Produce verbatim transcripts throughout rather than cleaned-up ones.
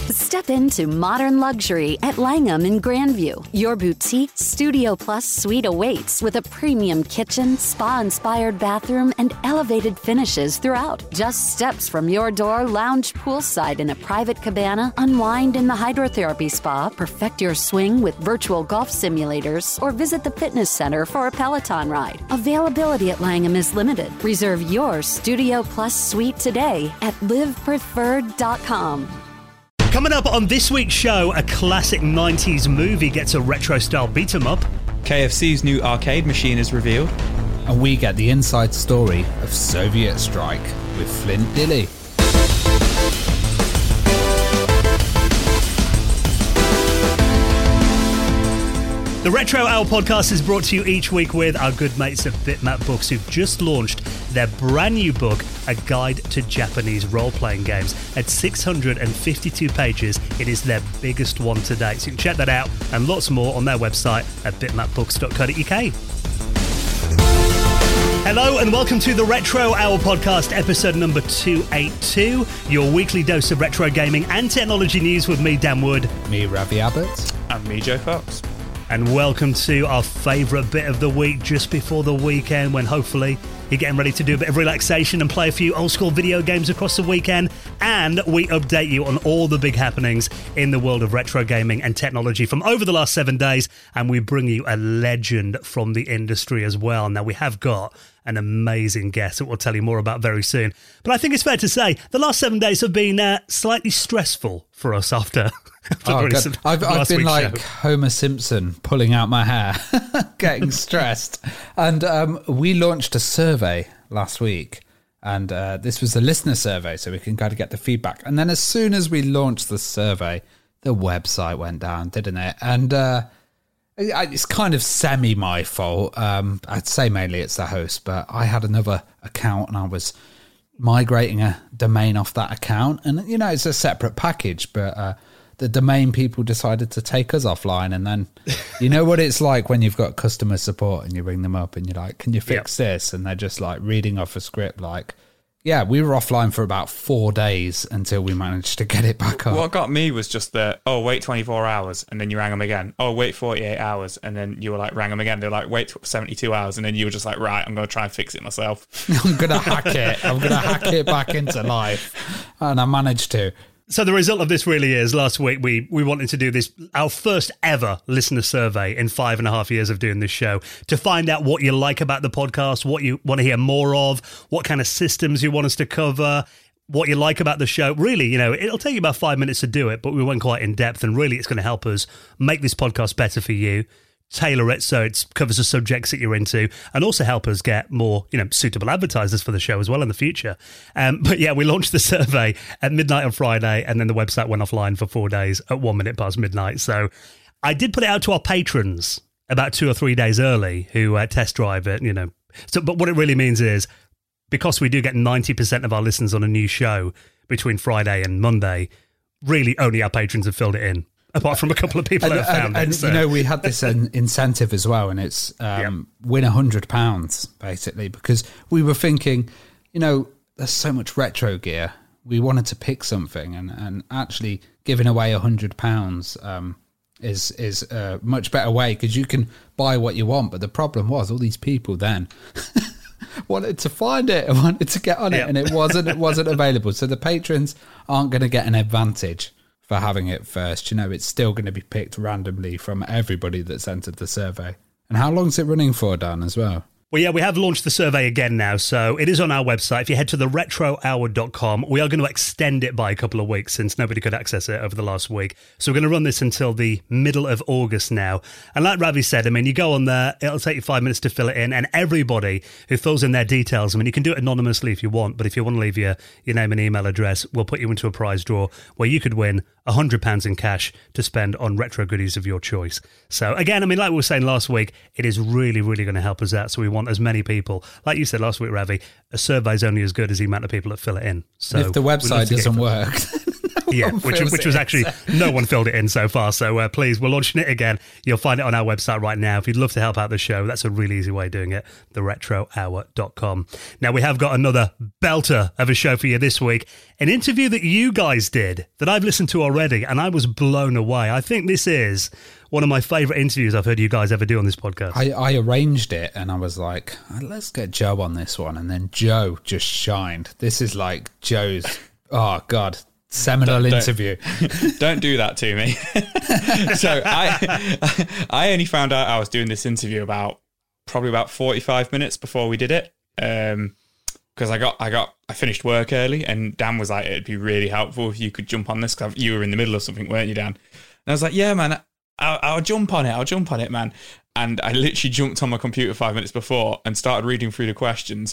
Step into modern luxury at Langham in Grandview. Your boutique Studio Plus suite awaits with a premium kitchen, spa-inspired bathroom, and elevated finishes throughout. Just steps from your door, lounge poolside in a private cabana, unwind in the hydrotherapy spa, perfect your swing with virtual golf simulators, or visit the fitness center for a Peloton ride. Availability at Langham is limited. Reserve your Studio Plus suite today at live preferred dot com. Coming up on this week's show, a classic nineties movie gets a retro-style beat-em-up. K F C's new arcade machine is revealed. And we get the inside story of Soviet Strike with Flint Dille. The Retro Hour podcast is brought to you each week with our good mates at Bitmap Books, who've just launched their brand new book, A Guide to Japanese Role-Playing Games. At six hundred fifty-two pages, it is their biggest one to date. So you can check that out and lots more on their website at bitmap books dot co dot uk. Hello and welcome to the Retro Hour podcast, episode number two eighty-two, your weekly dose of retro gaming and technology news with me, Dan Wood. Me, Ravi Abbott. And me, Joe Fox. And welcome to our favourite bit of the week, just before the weekend, when hopefully you're getting ready to do a bit of relaxation and play a few old school video games across the weekend. And we update you on all the big happenings in the world of retro gaming and technology from over the last seven days. And we bring you a legend from the industry as well. Now, we have got an amazing guest that we'll tell you more about very soon. But I think it's fair to say the last seven days have been uh, slightly stressful for us after. after Oh, really God. I've, I've been like show. Homer Simpson pulling out my hair, getting stressed. And um, we launched a survey last week. And uh, this was a listener survey, so we can kind of get the feedback. And then as soon as we launched the survey, the website went down, didn't it? And uh, it's kind of semi my fault. Um, I'd say mainly it's the host, but I had another account and I was migrating a domain off that account. And, you know, it's a separate package, but uh, the domain people decided to take us offline. And then you know what it's like when you've got customer support and you ring them up and you're like, can you fix yep. this? And they're just like reading off a script like, yeah, we were offline for about four days until we managed to get it back up. What got me was just the, oh, wait twenty-four hours, and then you rang them again. Oh, wait forty-eight hours, and then you were like, rang them again. They're like, wait seventy-two hours, and then you were just like, right, I'm going to try and fix it myself. I'm going to hack it. I'm going to hack it back into life. And I managed to. So the result of this really is, last week we, we wanted to do this, our first ever listener survey in five and a half years of doing this show, to find out what you like about the podcast, what you want to hear more of, what kind of systems you want us to cover, what you like about the show. Really, you know, it'll take you about five minutes to do it, but we went quite in depth, and really it's going to help us make this podcast better for you, tailor it so it covers the subjects that you're into, and also help us get more, you know, suitable advertisers for the show as well in the future. Um, but yeah, we launched the survey at midnight on Friday, and then the website went offline for four days at one minute past midnight. So I did put it out to our patrons about two or three days early who uh, test drive it, you know. So, but what it really means is, because we do get ninety percent of our listens on a new show between Friday and Monday, really only our patrons have filled it in. Apart from a couple of people and, that have found and, it. And, so. you know, we had this uh, incentive as well, and it's um, yep. win one hundred pounds, basically, because we were thinking, you know, there's so much retro gear. We wanted to pick something, and, and actually giving away one hundred pounds um, is, is a much better way, because you can buy what you want. But the problem was all these people then wanted to find it and wanted to get on it, yep. and it wasn't, it wasn't available. So the patrons aren't going to get an advantage for having it first. You know, it's still going to be picked randomly from everybody that's entered the survey. And how long's it running for, Dan, as well? Well, yeah, we have launched the survey again now, so it is on our website. If you head to the retro hour dot com, we are going to extend it by a couple of weeks since nobody could access it over the last week. So we're going to run this until the middle of August now. And like Ravi said, I mean, you go on there, it'll take you five minutes to fill it in, and everybody who fills in their details, I mean, you can do it anonymously if you want, but if you want to leave your, your name and email address, we'll put you into a prize draw where you could win one hundred pounds in cash to spend on retro goodies of your choice. So again, I mean, like we were saying last week, it is really, really going to help us out. So we want as many people, like you said last week, Ravi, a survey is only as good as the amount of people that fill it in. So if the website doesn't work, Yeah, one which fills which it was in, actually, so- no one filled it in so far. So uh, please, we're launching it again. You'll find it on our website right now. If you'd love to help out the show, that's a really easy way of doing it, the retro hour dot com. Now, we have got another belter of a show for you this week. An interview that you guys did that I've listened to already, and I was blown away. I think this is one of my favourite interviews I've heard you guys ever do on this podcast. I, I arranged it and I was like, let's get Joe on this one. And then Joe just shined. This is like Joe's, oh God, seminal Don't- interview. Don't do that to me. So I I only found out I was doing this interview about probably about forty-five minutes before we did it. Um because I got I got I finished work early, and Dan was like, it'd be really helpful if you could jump on this, because you were in the middle of something, weren't you, Dan? And I was like, yeah, man, I'll, I'll jump on it. I'll jump on it, man. And I literally jumped on my computer five minutes before and started reading through the questions.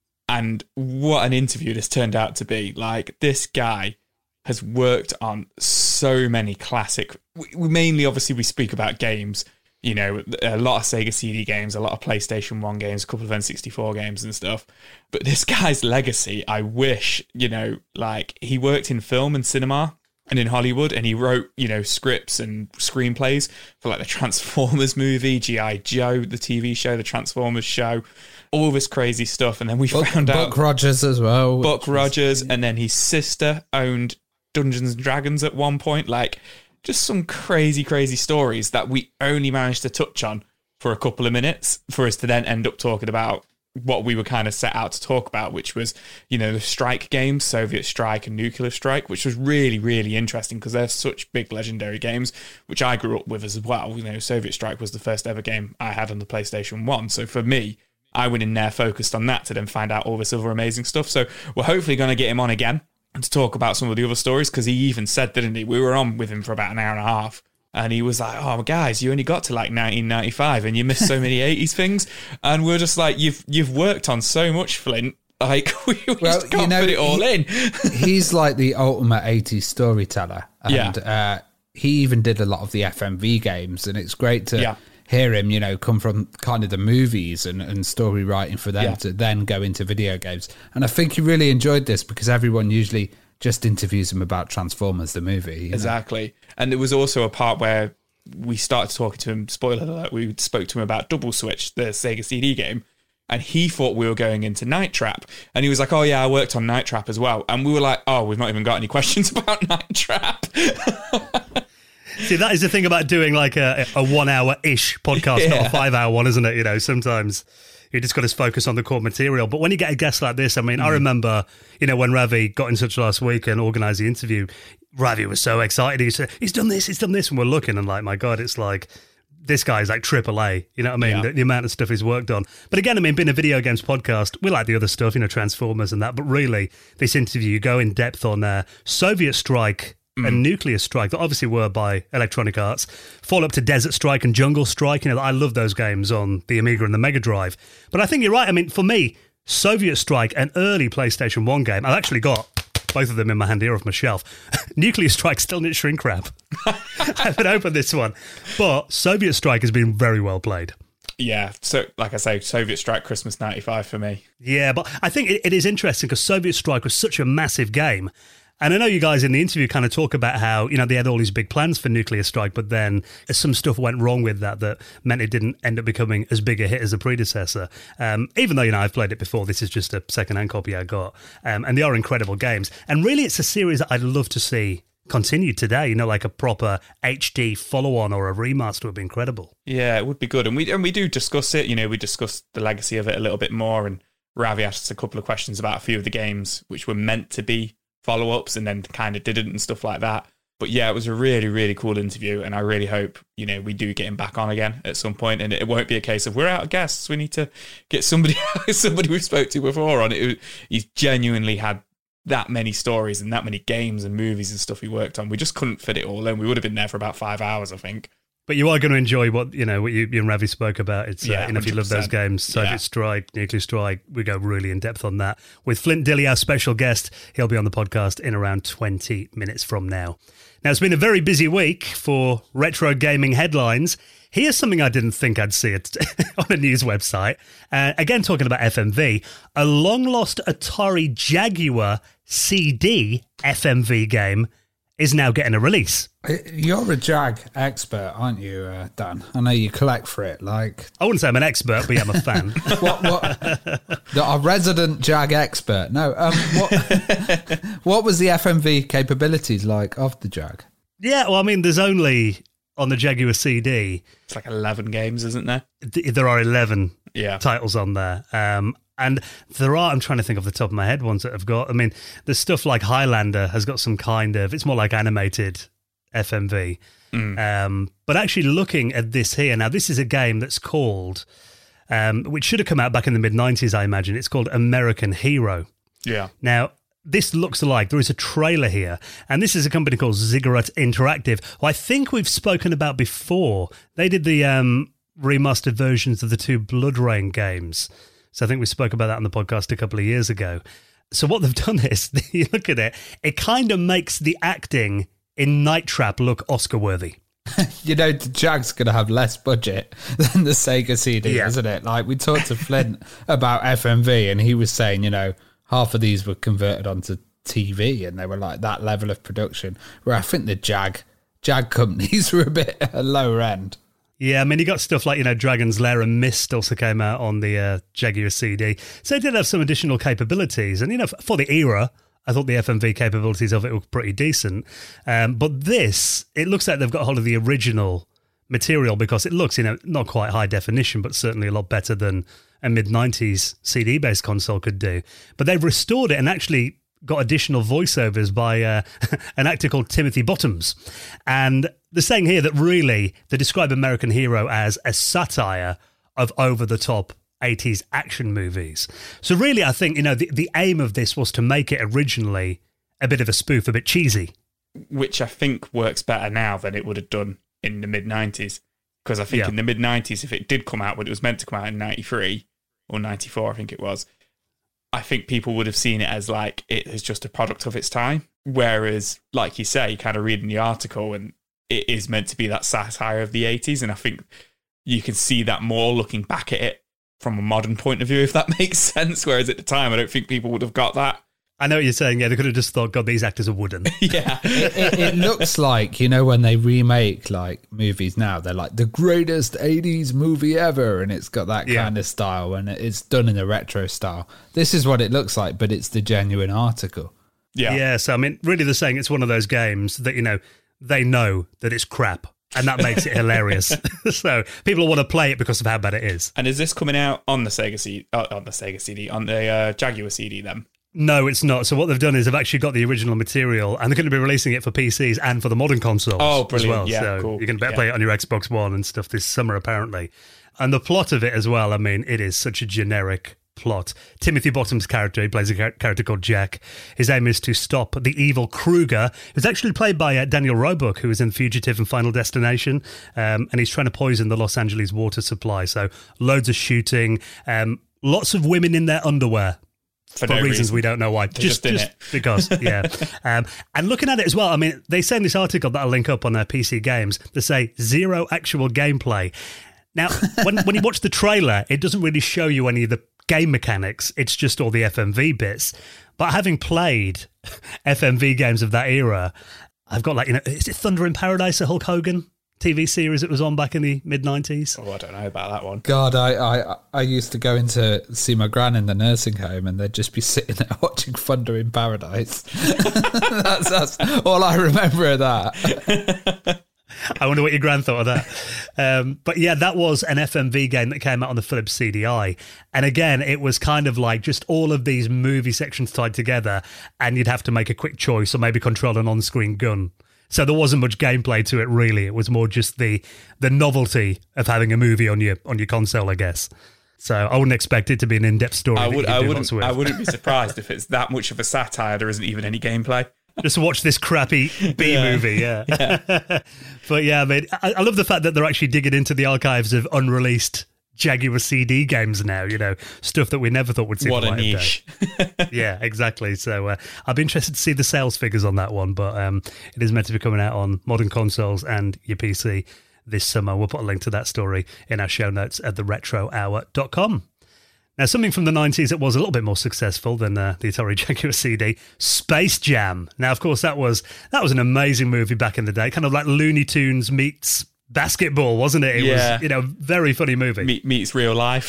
And what an interview this turned out to be. Like, this guy has worked on so many classic, we, we mainly, obviously, we speak about games, you know, a lot of Sega C D games, a lot of PlayStation one games, a couple of N sixty-four games and stuff. But this guy's legacy, I wish, you know, like, he worked in film and cinema and in Hollywood, and he wrote, you know, scripts and screenplays for like the Transformers movie, G I Joe, the T V show, the Transformers show, all this crazy stuff. And then we Buck, found out Buck Rogers as well. Buck which was- Rogers, and then his sister owned Dungeons and Dragons at one point. Like, just some crazy, crazy stories that we only managed to touch on for a couple of minutes for us to then end up talking about what we were kind of set out to talk about, which was, you know, the strike games, Soviet Strike and Nuclear Strike, which was really, really interesting because they're such big legendary games, which I grew up with as well. You know, Soviet Strike was the first ever game I had on the PlayStation one. So for me, I went in there focused on that to then find out all this other amazing stuff. So we're hopefully going to get him on again to talk about some of the other stories, because he even said, didn't he, we were on with him for about an hour and a half, and he was like, oh, guys, you only got to like nineteen ninety-five and you missed so many eighties things. And we're just like, you've you've worked on so much, Flint. Like, we Well, just can't you know, fit it all he- in. He's like the ultimate eighties storyteller. And Yeah. uh, he even did a lot of the F M V games, and it's great to Yeah. hear him, you know, come from kind of the movies and, and story writing for them Yeah. to then go into video games. And I think he really enjoyed this because everyone usually just interviews him about Transformers, the movie. you know? Exactly. And there was also a part where we started talking to him, spoiler alert, we spoke to him about Double Switch, the Sega C D game, and he thought we were going into Night Trap. And he was like, oh yeah, I worked on Night Trap as well. And we were like, oh, we've not even got any questions about Night Trap. See, that is the thing about doing like a, a one-hour-ish podcast, not Yeah. a five-hour one, isn't it? You know, sometimes you just got to focus on the core material. But when you get a guest like this, I mean, I remember, you know, when Ravi got in touch last week and organised the interview, Ravi was so excited. He said, he's done this, he's done this. And we're looking and like, my God, it's like, this guy's like triple A, you know what I mean? Yeah. The, the amount of stuff he's worked on. But again, I mean, being a video games podcast, we like the other stuff, you know, Transformers and that. But really, this interview, you go in depth on uh, Soviet Strike and Nuclear Strike, that obviously were by Electronic Arts, follow up to Desert Strike and Jungle Strike. You know, I love those games on the Amiga and the Mega Drive. But I think you're right. I mean, for me, Soviet Strike, an early PlayStation one game, I've actually got both of them in my hand here off my shelf. Nuclear Strike still needs shrink wrap. I haven't opened this one. But Soviet Strike has been very well played. Yeah. So, like I say, Soviet Strike Christmas ninety-five for me. Yeah, but I think it, it is interesting because Soviet Strike was such a massive game. And I know you guys in the interview kind of talk about how, you know, they had all these big plans for Nuclear Strike, but then some stuff went wrong with that that meant it didn't end up becoming as big a hit as the predecessor. Um, even though, you know, I've played it before, this is just a second-hand copy I got. Um, and they are incredible games. And really, it's a series that I'd love to see continued today, you know, like a proper H D follow-on or a remaster would be incredible. Yeah, it would be good. And we and we do discuss it. You know, we discuss the legacy of it a little bit more. And Ravi asked a couple of questions about a few of the games which were meant to be follow-ups and then kind of didn't and stuff like that. But yeah, it was a really, really cool interview, and I really hope, you know, we do get him back on again at some point, and it won't be a case of we're out of guests, we need to get somebody somebody we spoke to before on. It he's genuinely had that many stories and that many games and movies and stuff he worked on. We just couldn't fit it all in. We would have been there for about five hours, I think. But you are going to enjoy what, you know, what you, you and Ravi spoke about. It's, Yeah, uh, you know, if you love those one hundred percent. games, Soviet Yeah. Strike, Nuclear Strike, we go really in depth on that. With Flint Dilley, our special guest, he'll be on the podcast in around twenty minutes from now. Now, it's been a very busy week for retro gaming headlines. Here's something I didn't think I'd see it on a news website. Uh, again, talking about F M V, a long-lost Atari Jaguar C D F M V game is now getting a release. You're a Jag expert, aren't you, uh, Dan? I know you collect for it. Like, I wouldn't say I'm an expert, but yeah, I'm a fan. what? What? A resident Jag expert? No. Um, what? What was the F M V capabilities like of the Jag? Yeah, well, I mean, there's only on the Jaguar C D. It's like eleven games, isn't there? Th- there are eleven Yeah. titles on there. Um, and there are, I'm trying to think off the top of my head, ones that have got, I mean, there's stuff like Highlander has got some kind of, it's more like animated F M V. Mm. Um, but actually looking at this here, now this is a game that's called, um, which should have come out back in the mid nineties, I imagine. It's called American Hero. Yeah. Now, this looks like there is a trailer here, and this is a company called Ziggurat Interactive, who I think we've spoken about before. They did the um, remastered versions of the two Blood Rain games. So I think we spoke about that on the podcast a couple of years ago. So what they've done is, you look at it, it kind of makes the acting in Night Trap look Oscar-worthy. You know, the Jag's going to have less budget than the Sega C D, Yeah. isn't it? Like, we talked to Flint about F M V, and he was saying, you know, half of these were converted onto T V, and they were like that level of production, where I think the Jag Jag companies were a bit uh, lower end. Yeah, I mean, you got stuff like, you know, Dragon's Lair and Myst also came out on the uh, Jaguar C D. So it did have some additional capabilities. And, you know, for the era, I thought the F M V capabilities of it were pretty decent. Um, but this, it looks like they've got hold of the original material because it looks, you know, not quite high definition, but certainly a lot better than a mid nineties C D-based console could do. But they've restored it and actually got additional voiceovers by uh, an actor called Timothy Bottoms. And they're saying here that really they describe American Hero as a satire of over-the-top eighties action movies. So really, I think, you know, the, the aim of this was to make it originally a bit of a spoof, a bit cheesy. Which I think works better now than it would have done in the mid-nineties. Because I think Yeah. in the mid-nineties, if it did come out when it was meant to come out in ninety-three, or ninety-four, I think it was, I think people would have seen it as like it is just a product of its time. Whereas, like you say, kind of reading the article, and it is meant to be that satire of the eighties. And I think you can see that more looking back at it from a modern point of view, if that makes sense. Whereas at the time, I don't think people would have got that. I know what you're saying. Yeah, they could have just thought, God, these actors are wooden. Yeah. it, it, it looks like, you know, when they remake like movies now, they're like the greatest eighties movie ever, and it's got that Yeah. kind of style, and it's done in a retro style. This is what it looks like, but it's the genuine article. Yeah. Yeah, so I mean, really they're saying it's one of those games that, you know, they know that it's crap, and that makes it hilarious. So people want to play it because of how bad it is. And is this coming out on the Sega C D, uh, on the Sega C D, on the uh, Jaguar C D then? No, it's not. So what they've done is they've actually got the original material, and they're going to be releasing it for P Cs and for the modern consoles Oh, as brilliant. well. Yeah, so cool. you can better Yeah. play it on your Xbox One and stuff this summer, apparently. And the plot of it as well, I mean, it is such a generic plot. Timothy Bottom's character, he plays a char- character called Jack. His aim is to stop the evil Kruger, who's actually played by uh, Daniel Roebuck, who was in Fugitive and Final Destination, um, and he's trying to poison the Los Angeles water supply. So loads of shooting, um, lots of women in their underwear. For, For no reasons reason. we don't know why. They're just in it. because, yeah. um, and looking at it as well, I mean, they say in this article that I'll link up on their P C games, they say zero actual gameplay. Now, when when you watch the trailer, it doesn't really show you any of the game mechanics. It's just all the F M V bits. But having played F M V games of that era, I've got like, you know, is it Thunder in Paradise, a Hulk Hogan T V series it was on back in the mid nineties? Oh, I don't know about that one. God, I, I I used to go in to see my gran in the nursing home, and they'd just be sitting there watching Thunder in Paradise. that's, that's all I remember of that. I wonder what your gran thought of that. Um, but yeah, that was an F M V game that came out on the Philips C D I. And again, it was kind of like just all of these movie sections tied together, and you'd have to make a quick choice or maybe control an on-screen gun. So there wasn't much gameplay to it, really. It was more just the the novelty of having a movie on your on your console, I guess. So I wouldn't expect it to be an in-depth story. I that would. you I do wouldn't. lots with. I wouldn't be surprised if it's that much of a satire. There isn't even any gameplay. Just watch this crappy B Yeah. movie, yeah. yeah. But yeah, I mean, I, I love the fact that they're actually digging into the archives of unreleased Jaguar C D games now, you know, stuff that we never thought would see What the a light of day. niche. Yeah, exactly. So uh, I'd be interested to see the sales figures on that one, but um, it is meant to be coming out on modern consoles and your P C this summer. We'll put a link to that story in our show notes at the retro hour dot com. Now, something from the nineties that was a little bit more successful than uh, the Atari Jaguar C D, Space Jam. Now, of course, that was that was an amazing movie back in the day, kind of like Looney Tunes meets basketball, wasn't it? It yeah. was, you know, very funny movie. Me- meets real life.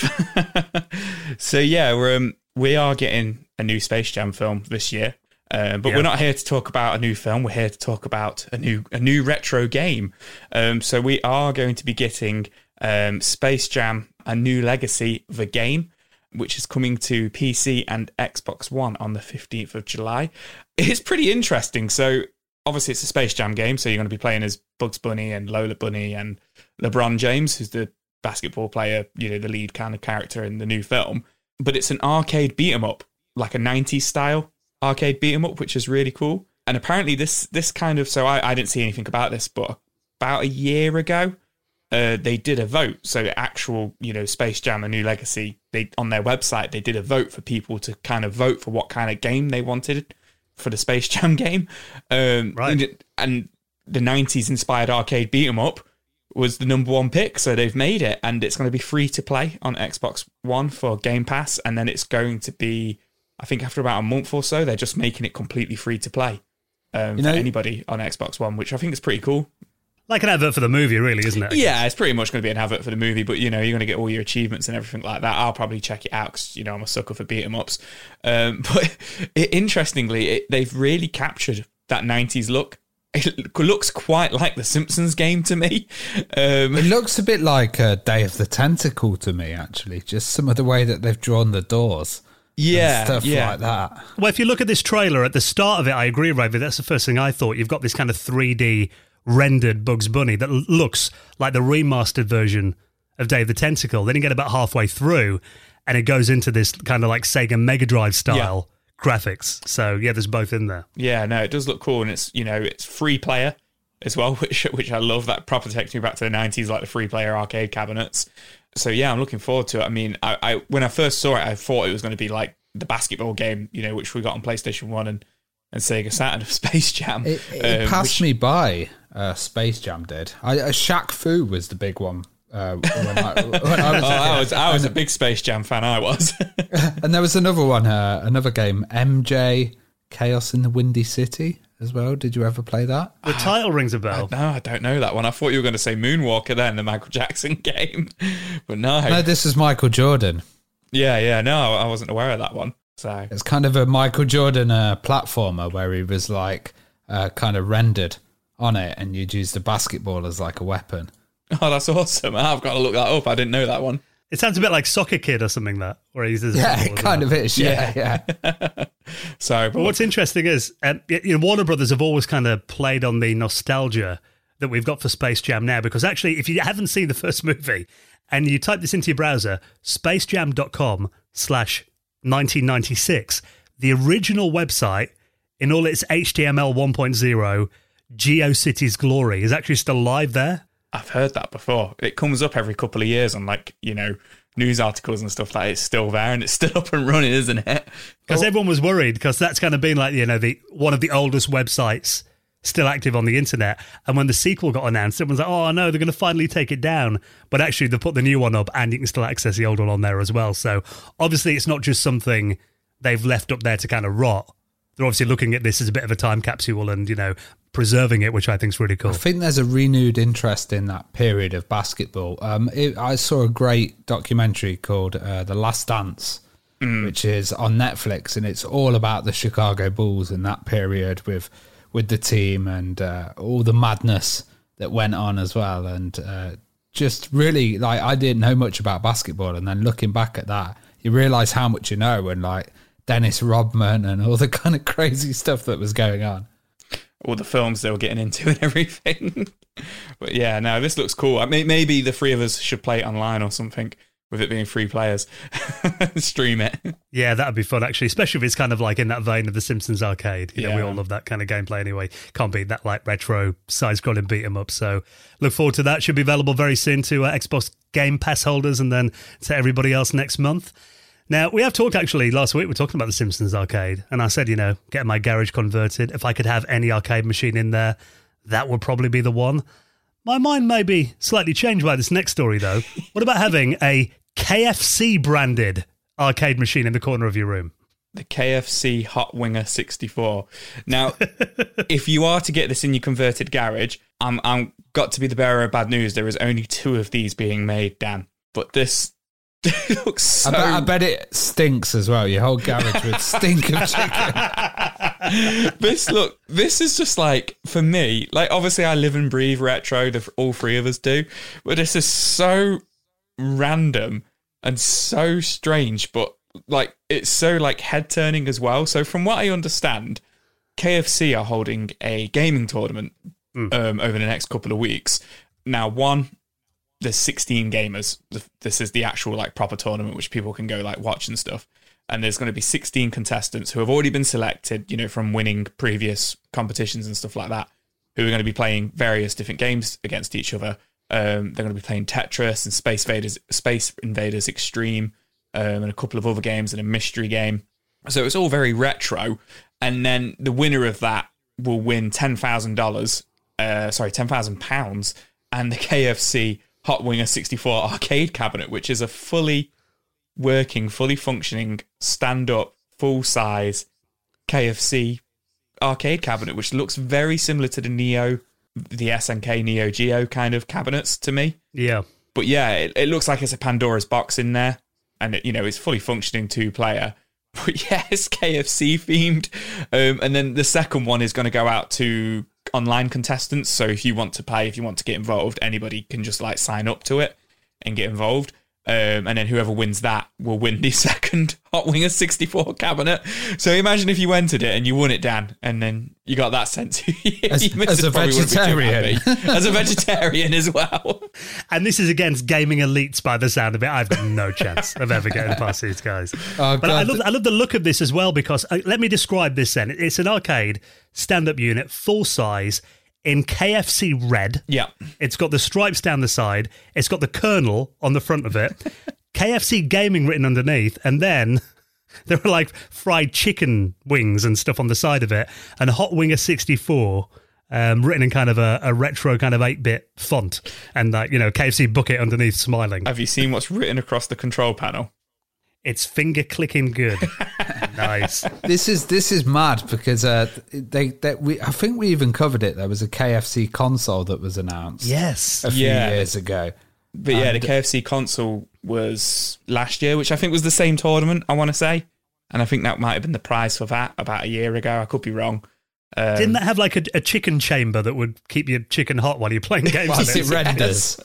So, yeah, we're, um, we are getting a new Space Jam film this year. Uh, but yeah. we're not here to talk about a new film. We're here to talk about a new a new retro game. Um, so we are going to be getting um, Space Jam: A New Legacy, the game, which is coming to P C and Xbox One on the fifteenth of July. It's pretty interesting. So obviously it's a Space Jam game, so you're going to be playing as Bugs Bunny and Lola Bunny and LeBron James, who's the basketball player, you know, the lead kind of character in the new film. But it's an arcade beat 'em up, like a nineties style arcade beat 'em up, which is really cool. And apparently this this kind of, so I, I didn't see anything about this, but about a year ago, Uh, they did a vote. So actual, you know, Space Jam: A New Legacy, they on their website, they did a vote for people to kind of vote for what kind of game they wanted for the Space Jam game. Um, right. And, and the nineties inspired arcade beat 'em up was the number one pick. So they've made it, and it's going to be free to play on Xbox One for Game Pass. And then it's going to be, I think after about a month or so, they're just making it completely free to play um, you know, for anybody on Xbox One, which I think is pretty cool. Like an advert for the movie, really, isn't it? Yeah, it's pretty much going to be an advert for the movie, but, you know, you're going to get all your achievements and everything like that. I'll probably check it out because, you know, I'm a sucker for beat-em-ups. Um, but it, interestingly, it, they've really captured that nineties look. It looks quite like the Simpsons game to me. Um, it looks a bit like uh, Day of the Tentacle to me, actually. Just some of the way that they've drawn the doors. Yeah, and stuff yeah. like that. Well, if you look at this trailer, at the start of it, I agree, Ravi, that's the first thing I thought. You've got this kind of three D rendered Bugs Bunny that l- looks like the remastered version of Day of the Tentacle. Then you get about halfway through and it goes into this kind of like Sega Mega Drive style yeah. graphics. So yeah, there's both in there. Yeah, no, it does look cool, and it's, you know, it's free player as well, which which I love. That proper takes me back to the nineties, like the free player arcade cabinets. So yeah, I'm looking forward to it. I mean, I, I when I first saw it, I thought it was going to be like the basketball game, you know, which we got on PlayStation One and and Sega Saturn of Space Jam. It, it um, passed which, me by. Uh, Space Jam did. I, uh, Shaq Fu was the big one. Uh, when I, when I was, oh, I was I was a big Space Jam fan. I was. And there was another one, uh, another game, M J Chaos in the Windy City as well. Did you ever play that? The title rings a bell. I, no, I don't know that one. I thought you were going to say Moonwalker then, the Michael Jackson game, but no. No, this is Michael Jordan. Yeah, yeah. No, I wasn't aware of that one. So it's kind of a Michael Jordan uh, platformer where he was like uh, kind of rendered on it, and you'd use the basketball as like a weapon. Oh, that's awesome! I've got to look that up. I didn't know that one. It sounds a bit like Soccer Kid or something, that where he's yeah, it kind of is. Yeah, yeah. yeah. Sorry, but what's interesting is um, you know, Warner Brothers have always kind of played on the nostalgia that we've got for Space Jam now, because actually, if you haven't seen the first movie and you type this into your browser, spacejam.com slash 1996, the original website in all its H T M L one point oh, GeoCities glory, is actually still live there. I've heard that before. It comes up every couple of years on, like, you know, news articles and stuff, like it's still there and it's still up and running, isn't it? Because oh. everyone was worried, because that's kind of been like, you know, the one of the oldest websites still active on the internet. And when the sequel got announced, everyone's like, oh no, they're going to finally take it down. But actually they put the new one up and you can still access the old one on there as well. So obviously it's not just something they've left up there to kind of rot. They're obviously looking at this as a bit of a time capsule and, you know, preserving it, which I think is really cool. I think there's a renewed interest in that period of basketball. Um, it, I saw a great documentary called uh, The Last Dance, mm. which is on Netflix, and it's all about the Chicago Bulls in that period with with the team and uh, all the madness that went on as well. And uh, just really, like, I didn't know much about basketball, and then looking back at that, you realise how much you know, and like Dennis Rodman and all the kind of crazy stuff that was going on. All the films they were getting into and everything. But yeah, no, this looks cool. I mean, maybe the three of us should play it online or something, with it being free players. Stream it. Yeah, that'd be fun, actually, especially if it's kind of like in that vein of the Simpsons arcade. You yeah. know, we all love that kind of gameplay anyway. Can't beat that like retro side-scrolling beat-em-up. So look forward to that. Should be available very soon to uh, Xbox Game Pass holders and then to everybody else next month. Now, we have talked, actually, last week, we were talking about the Simpsons arcade, and I said, you know, getting my garage converted. If I could have any arcade machine in there, that would probably be the one. My mind may be slightly changed by this next story, though. What about having a K F C-branded arcade machine in the corner of your room? The K F C Hot Winger sixty-four. Now, if you are to get this in your converted garage, I'm I'm got to be the bearer of bad news. There is only two of these being made, Dan. But this looks so... I bet, I bet it stinks as well. Your whole garage would stink of chicken. This look, this is just like, for me, like obviously I live and breathe retro, the, all three of us do, but this is so random and so strange, but like it's so like head turning as well. So from what I understand, K F C are holding a gaming tournament mm. um, over the next couple of weeks. Now, one, there's sixteen gamers. This is the actual like proper tournament which people can go like watch and stuff. And there's going to be sixteen contestants who have already been selected, you know, from winning previous competitions and stuff like that, who are going to be playing various different games against each other. Um, they're going to be playing Tetris and Space Invaders, Space Invaders Extreme, um, and a couple of other games and a mystery game. So it's all very retro. And then the winner of that will win ten thousand dollars, uh, sorry, ten thousand pounds, and the K F C Hot Winger sixty-four arcade cabinet, which is a fully working, fully functioning, stand-up, full-size K F C arcade cabinet, which looks very similar to the Neo, the S N K Neo Geo kind of cabinets to me. Yeah. But yeah, it, it looks like it's a Pandora's box in there, and it, you know, it's fully functioning two-player. But yeah, it's K F C themed. Um, and then the second one is going to go out to online contestants. So if you want to play, if you want to get involved, anybody can just like sign up to it and get involved. Um, and then whoever wins that will win the second Hot Winger sixty-four cabinet. So imagine if you entered it and you won it, Dan, and then you got that sent to you. As, as a vegetarian. As a vegetarian as well. And this is against gaming elites by the sound of it. I've got no chance of ever getting past these guys. Oh, but I love, I love the look of this as well, because uh, let me describe this then. It's an arcade stand-up unit, full size, in K F C red. Yeah. It's got the stripes down the side. It's got the Colonel on the front of it. K F C Gaming written underneath. And then there are like fried chicken wings and stuff on the side of it. And Hot Winger sixty-four um, written in kind of a, a retro kind of eight-bit font. And like, you know, K F C bucket underneath smiling. Have you seen what's written across the control panel? It's finger clicking good. Nice. This is this is mad because uh, they, they we I think we even covered it. There was a K F C console that was announced. Yes, a few yeah. years ago. But yeah, and the K F C console was last year, which I think was the same tournament, I want to say. And I think that might have been the prize for that about a year ago. I could be wrong. Um, Didn't that have like a, a chicken chamber that would keep your chicken hot while you're playing games? Whilst it renders.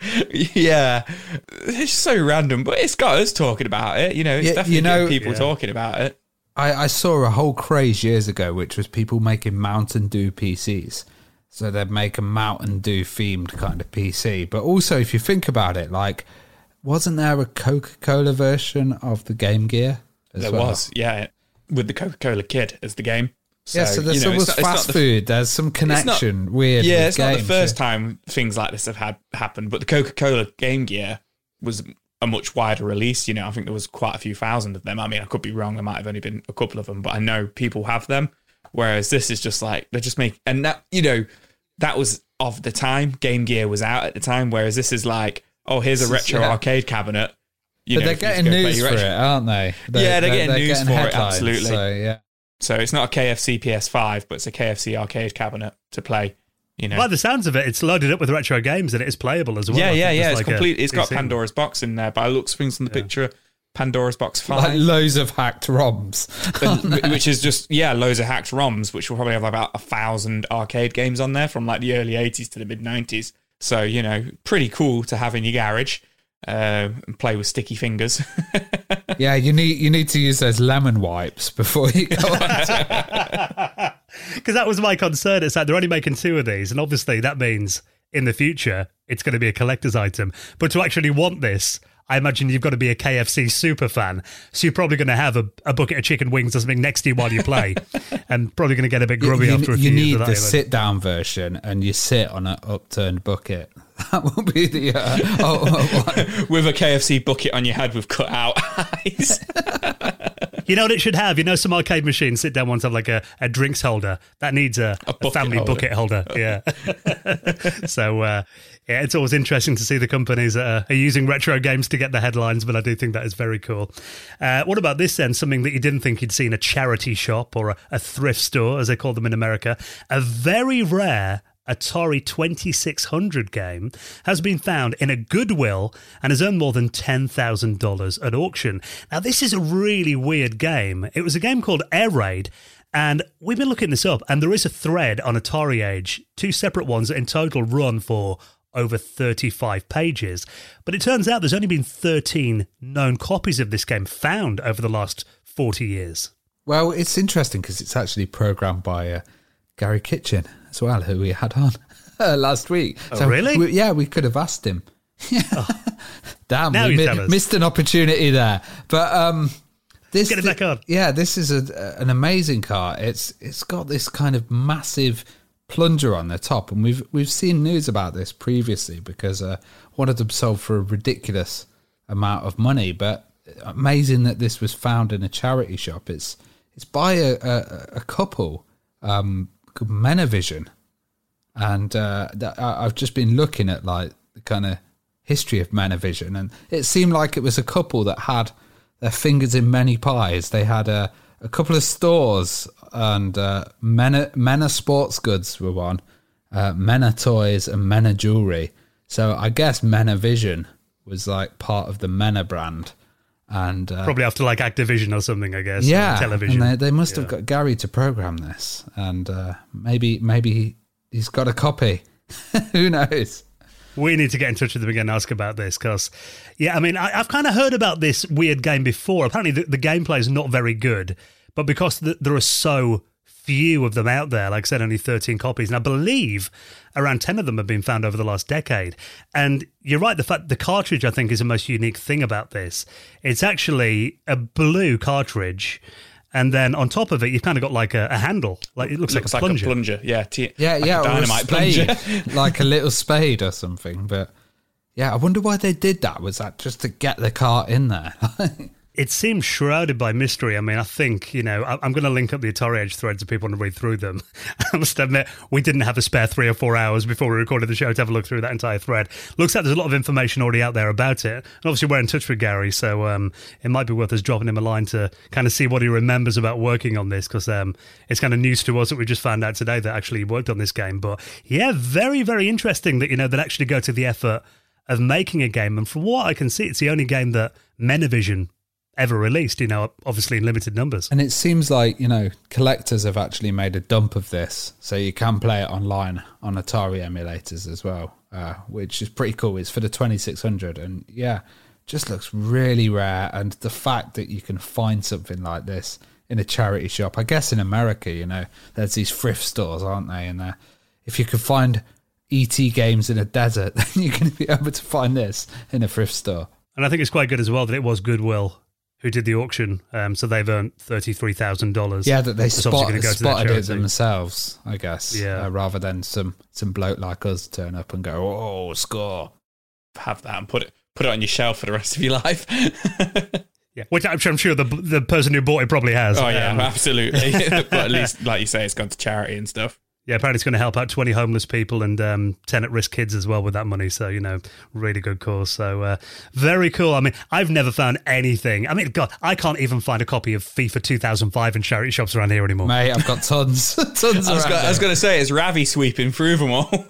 Yeah, it's so random, but it's got us talking about it. You know, it's Yeah, definitely you know- people Yeah. talking about it. I, I saw a whole craze years ago, which was people making Mountain Dew P Cs. So they'd make a Mountain Dew themed kind of P C. But also, if you think about it, like, wasn't there a Coca-Cola version of the Game Gear? as There well? was, yeah, with the Coca-Cola Kid as the game. So, yeah, so there's you know, always it's not- it's fast not the- food. There's some connection. weird. Yeah, with it's not the games, first yeah. time things like this have had happened, but the Coca-Cola Game Gear was a much wider release. You know, I think there was quite a few thousand of them. I mean, I could be wrong. There might have only been a couple of them, but I know people have them. Whereas this is just like, they're just making, and that, you know, that was of the time. Game Gear was out at the time, whereas this is like, oh, here's a This is- retro yeah. arcade cabinet. You But know, they're for you to getting go play news your for retro- it, aren't they? Yeah, they're getting news for it, headlines, absolutely. So, yeah. So it's not a K F C P S five, but it's a K F C arcade cabinet to play. You know, By the sounds of it, it's loaded up with retro games and it is playable as well. yeah, I yeah, think yeah. there's It's like a complete. It's got P C. Pandora's box in there. By the looks of things from the Yeah. picture, Pandora's box five. Like loads of hacked ROMs. And- which is just, yeah, loads of hacked ROMs, which will probably have about a thousand arcade games on there from like the early eighties to the mid nineties. So, you know, pretty cool to have in your garage uh, and play with sticky fingers. Yeah, you need you need to use those lemon wipes before you go on. Because that was my concern. It's like they're only making two of these, and obviously that means in the future it's going to be a collector's item. But to actually want this, I imagine you've got to be a K F C super fan. So you're probably going to have a, a bucket of chicken wings or something next to you while you play, and probably going to get a bit grubby you, after a few you years need of that. the even. sit-down version, and you sit on an upturned bucket. That will be the uh, oh, oh, one. With a K F C bucket on your head with cut out eyes. You know what it should have? You know, some arcade machines sit down once have like a, a drinks holder. That needs a, A a, bucket family holder. bucket holder. Yeah. So, uh, yeah, it's always interesting to see the companies that are, are using retro games to get the headlines, but I do think that is very cool. Uh, what about this then? Something that you didn't think you'd see in a charity shop or a, a thrift store, as they call them in America. A very rare Atari twenty-six hundred game has been found in a Goodwill and has earned more than ten thousand dollars at auction. Now, this is a really weird game. It was a game called Air Raid, and we've been looking this up, and there is a thread on Atari Age, two separate ones that in total run for over thirty-five pages. But it turns out there's only been thirteen known copies of this game found over the last forty years. Well, it's interesting because it's actually programmed by uh, Gary Kitchen as well, who we had on uh, last week. Oh, really? We, yeah, we could have asked him. Oh. Damn, Now we you mi- tell us. missed an opportunity there. But um, this, Get it back on. Yeah, this is a, an amazing car. It's it's got this kind of massive plunger on the top, and we've we've seen news about this previously because uh, one of them sold for a ridiculous amount of money. But amazing that this was found in a charity shop. It's it's by a a, a couple. Um, called Menavision, and uh, that, I, I've just been looking at like the kind of history of Menavision, and it seemed like it was a couple that had their fingers in many pies. They had a, a couple of stores, and uh, Mena, Mena Sports Goods were one, uh, Mena Toys and Mena Jewelry. So I guess Menavision was like part of the Mena brand. And uh, Probably after like Activision or something, I guess. yeah, Television. and they, they must Yeah. have got Gary to program this, and uh, maybe maybe he, he's got a copy. Who knows? We need to get in touch with them again and ask about this because, yeah, I mean, I, I've kind of heard about this weird game before. Apparently, the, the gameplay is not very good, but because the, there are so few of them out there, like I said, only thirteen copies, and I believe around ten of them have been found over the last decade. And you're right, the fact the cartridge, I think, is the most unique thing about this. It's actually a blue cartridge, and then on top of it, you've kind of got like a, a handle, like it looks, Looks like a plunger. Like a plunger. Yeah, t- Yeah, like yeah, a or a dynamite spade, plunger. like a little spade or something. But yeah, I wonder why they did that. Was that just to get the cart in there? It seems shrouded by mystery. I mean, I think, you know, I- I'm going to link up the Atari Age threads if people want to read through them. I must admit, we didn't have a spare three or four hours before we recorded the show to have a look through that entire thread. Looks like there's a lot of information already out there about it. And obviously, we're in touch with Gary, so um, it might be worth us dropping him a line to kind of see what he remembers about working on this, because um, it's kind of news to us that we just found out today that actually he worked on this game. But yeah, very, very interesting that, you know, that actually go to the effort of making a game. And from what I can see, it's the only game that Menavision ever released, you know, obviously in limited numbers. And it seems like, you know, collectors have actually made a dump of this, so you can play it online on Atari emulators as well, uh, which is pretty cool. It's for the twenty-six hundred, and yeah, just looks really rare. And the fact that you can find something like this in a charity shop, I guess in America, you know, there's these thrift stores, aren't they? And uh, if you could find E T games in a desert, then you're going to be able to find this in a thrift store. And I think it's quite good as well that it was Goodwill who did the auction, um, so they've earned thirty-three thousand dollars. Yeah, that they It's obviously spot, gonna go to their spotted it charity. themselves, I guess. Yeah. Uh, rather than some, some bloke like us turn up and go, oh, score. Have that and put it put it on your shelf for the rest of your life. Yeah, which I'm sure, I'm sure the the person who bought it probably has. Oh yeah, Um, absolutely. But at least, like you say, it's gone to charity and stuff. yeah, apparently it's going to help out twenty homeless people and um, ten at-risk kids as well with that money. So, you know, really good cause. So, uh, very cool. I mean, I've never found anything. I mean, God, I can't even find a copy of FIFA two thousand five in charity shops around here anymore. Mate, I've got tons. tons I was, around go- I was there. going to say, it's Ravi sweeping through them all.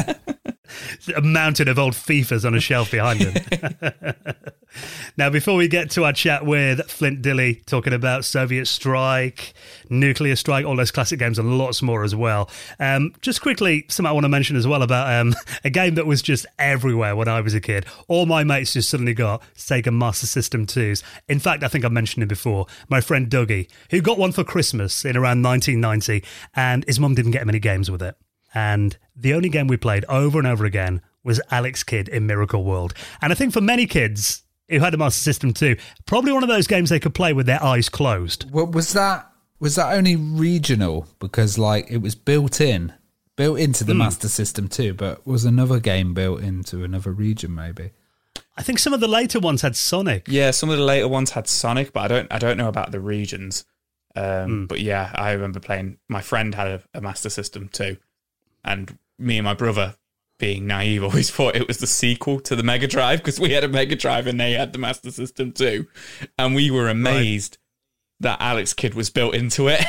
A mountain of old FIFAs on a shelf behind him. Now, before we get to our chat with Flint Dilley, talking about Soviet Strike, Nuclear Strike, all those classic games and lots more as well, um, just quickly, something I want to mention as well about um, a game that was just everywhere when I was a kid. All my mates just suddenly got Sega Master System twos. In fact, I think I've mentioned it before. My friend Dougie, who got one for Christmas in around nineteen ninety, and his mum didn't get him any games with it. And the only game we played over and over again was Alex Kidd in Miracle World. And I think for many kids who had a Master System too, probably one of those games they could play with their eyes closed. Well, was that was that only regional? Because like it was built in, built into the Hmm. Master System too, but was another game built into another region maybe? I think some of the later ones had Sonic. Yeah, some of the later ones had Sonic, but I don't I don't know about the regions. Um, mm. But yeah, I remember playing. My friend had a, a Master System too, and me and my brother, being naive, always thought it was the sequel to the Mega Drive because we had a Mega Drive and they had the Master System too, and we were amazed right. that Alex Kidd was built into it.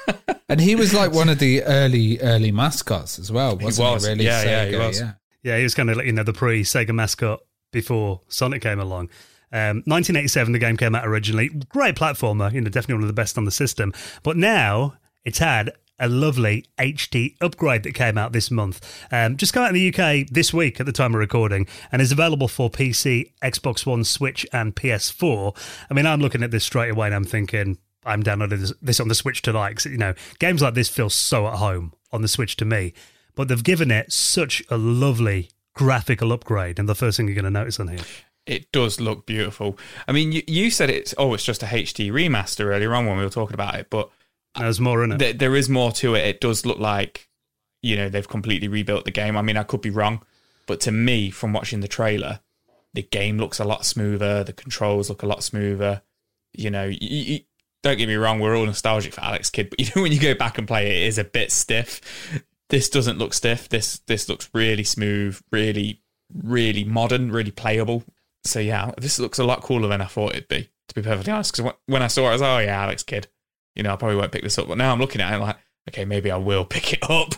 And he was like one of the early early mascots as well, wasn't he? Was. he really? Yeah, Sega, yeah, he was. Yeah. yeah, he was kind of like, you know, the pre-Sega mascot before Sonic came along. Um, nineteen eighty-seven, the game came out originally. Great platformer, you know, definitely one of the best on the system. But now it's had a lovely H D upgrade that came out this month. Um, just come out in the U K this week at the time of recording and is available for P C, Xbox One, Switch and P S four. I mean, I'm looking at this straight away and I'm thinking, I'm downloading this, this on the Switch tonight. 'Cause, you know, games like this feel so at home on the Switch to me. But they've given it such a lovely graphical upgrade. And the first thing you're going to notice on here. It does look beautiful. I mean, you, you said it's, oh, it's just a H D remaster earlier on when we were talking about it, but there's more in it. Th- there is more to it. It does look like, you know, they've completely rebuilt the game. I mean, I could be wrong, but to me, from watching the trailer, the game looks a lot smoother. The controls look a lot smoother. You know, you, you, don't get me wrong, we're all nostalgic for Alex Kidd, but you know, when you go back and play it, it is a bit stiff. This doesn't look stiff. This this looks really smooth, really, really modern, really playable. So yeah, this looks a lot cooler than I thought it'd be, to be perfectly honest. Because when I saw it, I was like, oh yeah, Alex Kidd. You know, I probably won't pick this up. But now I'm looking at it like, okay, maybe I will pick it up.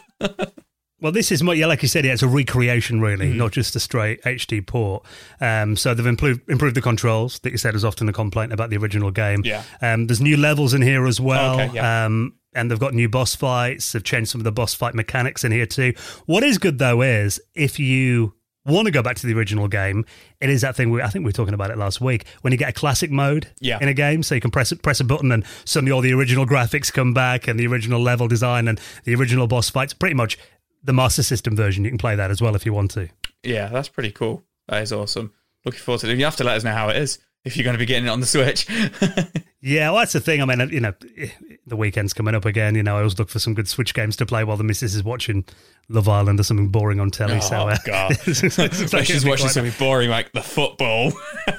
Well, this is, yeah, like you said, it's a recreation, really, mm. not just a straight H D port. Um, so they've improved, improved the controls that you said is often a complaint about the original game. Yeah. Um, there's new levels in here as well. Okay, yeah. Um, and they've got new boss fights. They've changed some of the boss fight mechanics in here too. What is good, though, is if you want to go back to the original game, it is that thing, we, I think we were talking about it last week, when you get a classic mode yeah. in a game, so you can press press a button and suddenly all the original graphics come back and the original level design and the original boss fights. Pretty much the Master System version, you can play that as well if you want to. Yeah, that's pretty cool. That is awesome. Looking forward to it. You have to let us know how it is if you're going to be getting it on the Switch. Yeah, well, that's the thing. I mean, you know, the weekend's coming up again. You know, I always look for some good Switch games to play while the missus is watching Love Island or something boring on telly. Oh, so, uh, God. it's like she's watching something boring like the football.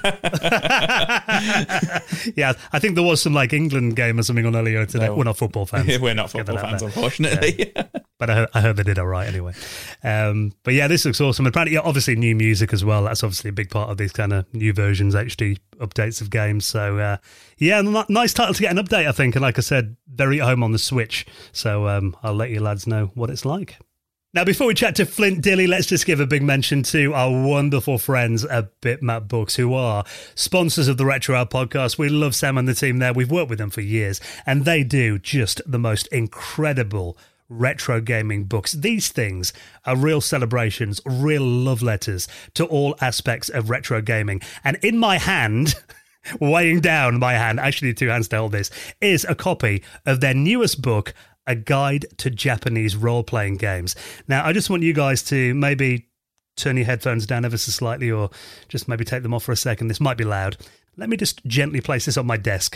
Yeah, I think there was some like England game or something on earlier today. No. We're not football fans. We're not football fans, there. unfortunately. Yeah. But I heard, I heard they did all right anyway. Um, but yeah, this looks awesome. Apparently, yeah, obviously, new music as well. That's obviously a big part of these kind of new versions, H D updates of games. So, uh, yeah, n- nice title to get an update, I think. And like I said, very at home on the Switch. So um, I'll let you lads know what it's like. Now, before we chat to Flint Dilley, let's just give a big mention to our wonderful friends at Bitmap Books, who are sponsors of the Retro Hour podcast. We love Sam and the team there. We've worked with them for years, and they do just the most incredible retro gaming books. These things are real celebrations, real love letters to all aspects of retro gaming. And in my hand, weighing down my hand, actually two hands to hold this, is a copy of their newest book, A Guide to Japanese Role-Playing Games. Now, I just want you guys to maybe turn your headphones down ever so slightly or just maybe take them off for a second. This might be loud. Let me just gently place this on my desk.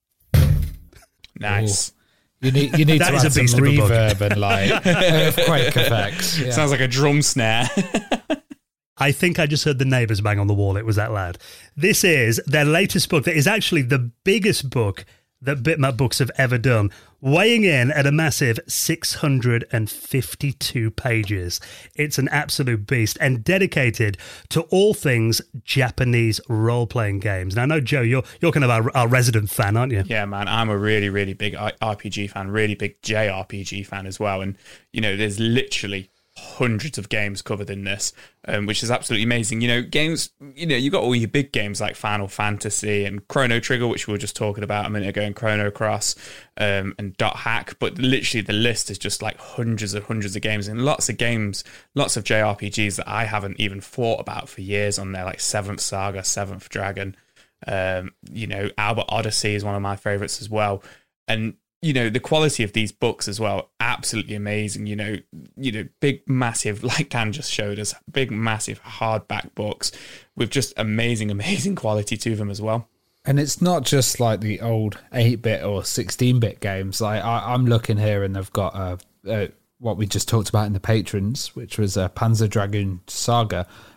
Nice. Ooh. You need you need That to is add a some beast of a reverb and like earthquake effects. Yeah. Sounds like a drum snare. I think I just heard the neighbours bang on the wall. It was that loud. This is their latest book that is actually the biggest book that Bitmap Books have ever done, weighing in at a massive six hundred fifty-two pages. It's an absolute beast and dedicated to all things Japanese role-playing games. Now, I know, Joe, you're you're kind of our, our resident fan, aren't you? Yeah, man, I'm a really, really big R P G fan, really big J R P G fan as well. And, you know, there's literally hundreds of games covered in this, um, which is absolutely amazing. You know, games, you know, you got all your big games like Final Fantasy and Chrono Trigger, which we were just talking about a minute ago, and Chrono Cross um, and Dot Hack, but literally the list is just like hundreds and hundreds of games and lots of games, lots of J R P Gs that I haven't even thought about for years on there, like Seventh Saga, Seventh Dragon, um, you know, Albert Odyssey is one of my favorites as well. And you know, the quality of these books as well, absolutely amazing. You know, you know, big, massive, like Dan just showed us, big, massive hardback books with just amazing, amazing quality to them as well. And it's not just like the old eight-bit or sixteen-bit games. Like I, I'm looking here and they've got uh, uh, what we just talked about in the patrons, which was uh, Panzer Dragoon Saga.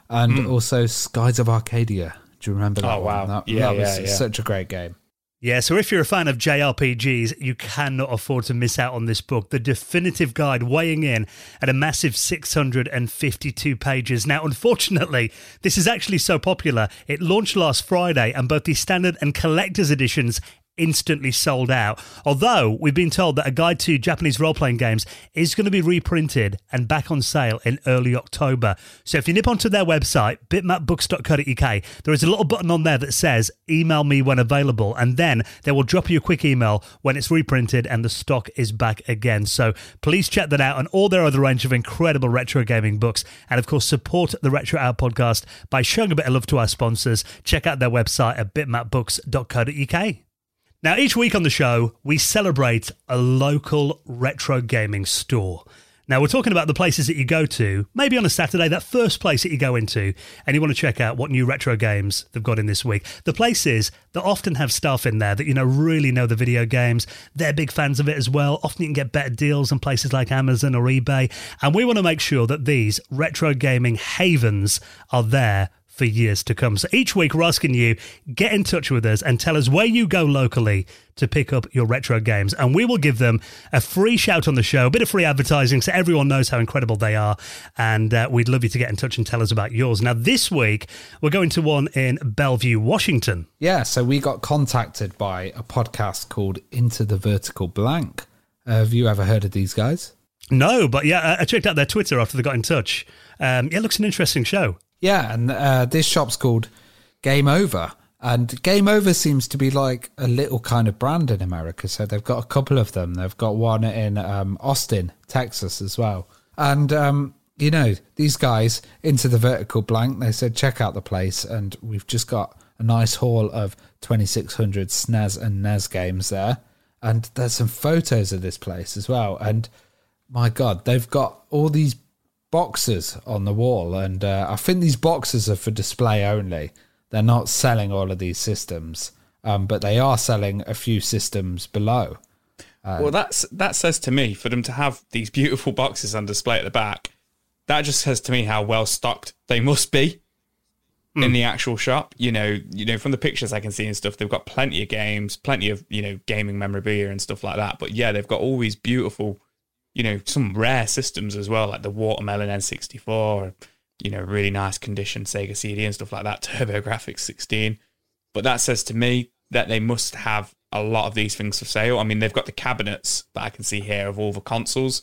and Mm. also Skies of Arcadia. Do you remember that Oh, wow. one? That, Yeah, that was yeah, yeah. such a great game. Yeah, so if you're a fan of J R P Gs, you cannot afford to miss out on this book. The definitive guide weighing in at a massive six hundred fifty-two pages. Now, unfortunately, this is actually so popular, it launched last Friday and both the standard and collector's editions instantly sold out. Although we've been told that a guide to Japanese role-playing games is going to be reprinted and back on sale in early October. So if you nip onto their website, bitmap books dot co dot uk, there is a little button on there that says email me when available, and then they will drop you a quick email when it's reprinted and the stock is back again. So please check that out and all their other range of incredible retro gaming books. And of course, support the Retro Hour podcast by showing a bit of love to our sponsors. Check out their website at bitmap books dot co dot uk. Now, each week on the show, we celebrate a local retro gaming store. Now, we're talking about the places that you go to, maybe on a Saturday, that first place that you go into, and you want to check out what new retro games they've got in this week. The places that often have stuff in there that, you know, really know the video games. They're big fans of it as well. Often you can get better deals on places like Amazon or eBay. And we want to make sure that these retro gaming havens are there for years to come. So each week we're asking you, get in touch with us and tell us where you go locally to pick up your retro games, and we will give them a free shout on the show, a bit of free advertising so everyone knows how incredible they are, and uh, we'd love you to get in touch and tell us about yours. Now this week we're going to one in Bellevue, Washington. Yeah, so we got contacted by a podcast called Into the Vertical Blank. Uh, have you ever heard of these guys? No, but yeah, I checked out their Twitter after they got in touch. Um, yeah, it looks an interesting show. Yeah, and uh, this shop's called Game Over. And Game Over seems to be like a little kind of brand in America. So they've got a couple of them. They've got one in um, Austin, Texas as well. And, um, you know, these guys, Into the Vertical Blank, they said, check out the place. And we've just got a nice haul of twenty-six hundred S N E S and N E S games there. And there's some photos of this place as well. And my God, they've got all these boxes on the wall, and uh, I think these boxes are for display only. They're not selling all of these systems, um, but they are selling a few systems below. Uh, well, that's that says to me, for them to have these beautiful boxes on display at the back, that just says to me how well stocked they must be mm. in the actual shop. You know, you know, from the pictures I can see and stuff, they've got plenty of games, plenty of, you know, gaming memorabilia and stuff like that. But yeah, they've got all these beautiful, you know, some rare systems as well, like the Watermelon N sixty-four, you know, really nice condition Sega C D and stuff like that, TurboGrafx sixteen. But that says to me that they must have a lot of these things for sale. I mean, they've got the cabinets that I can see here of all the consoles.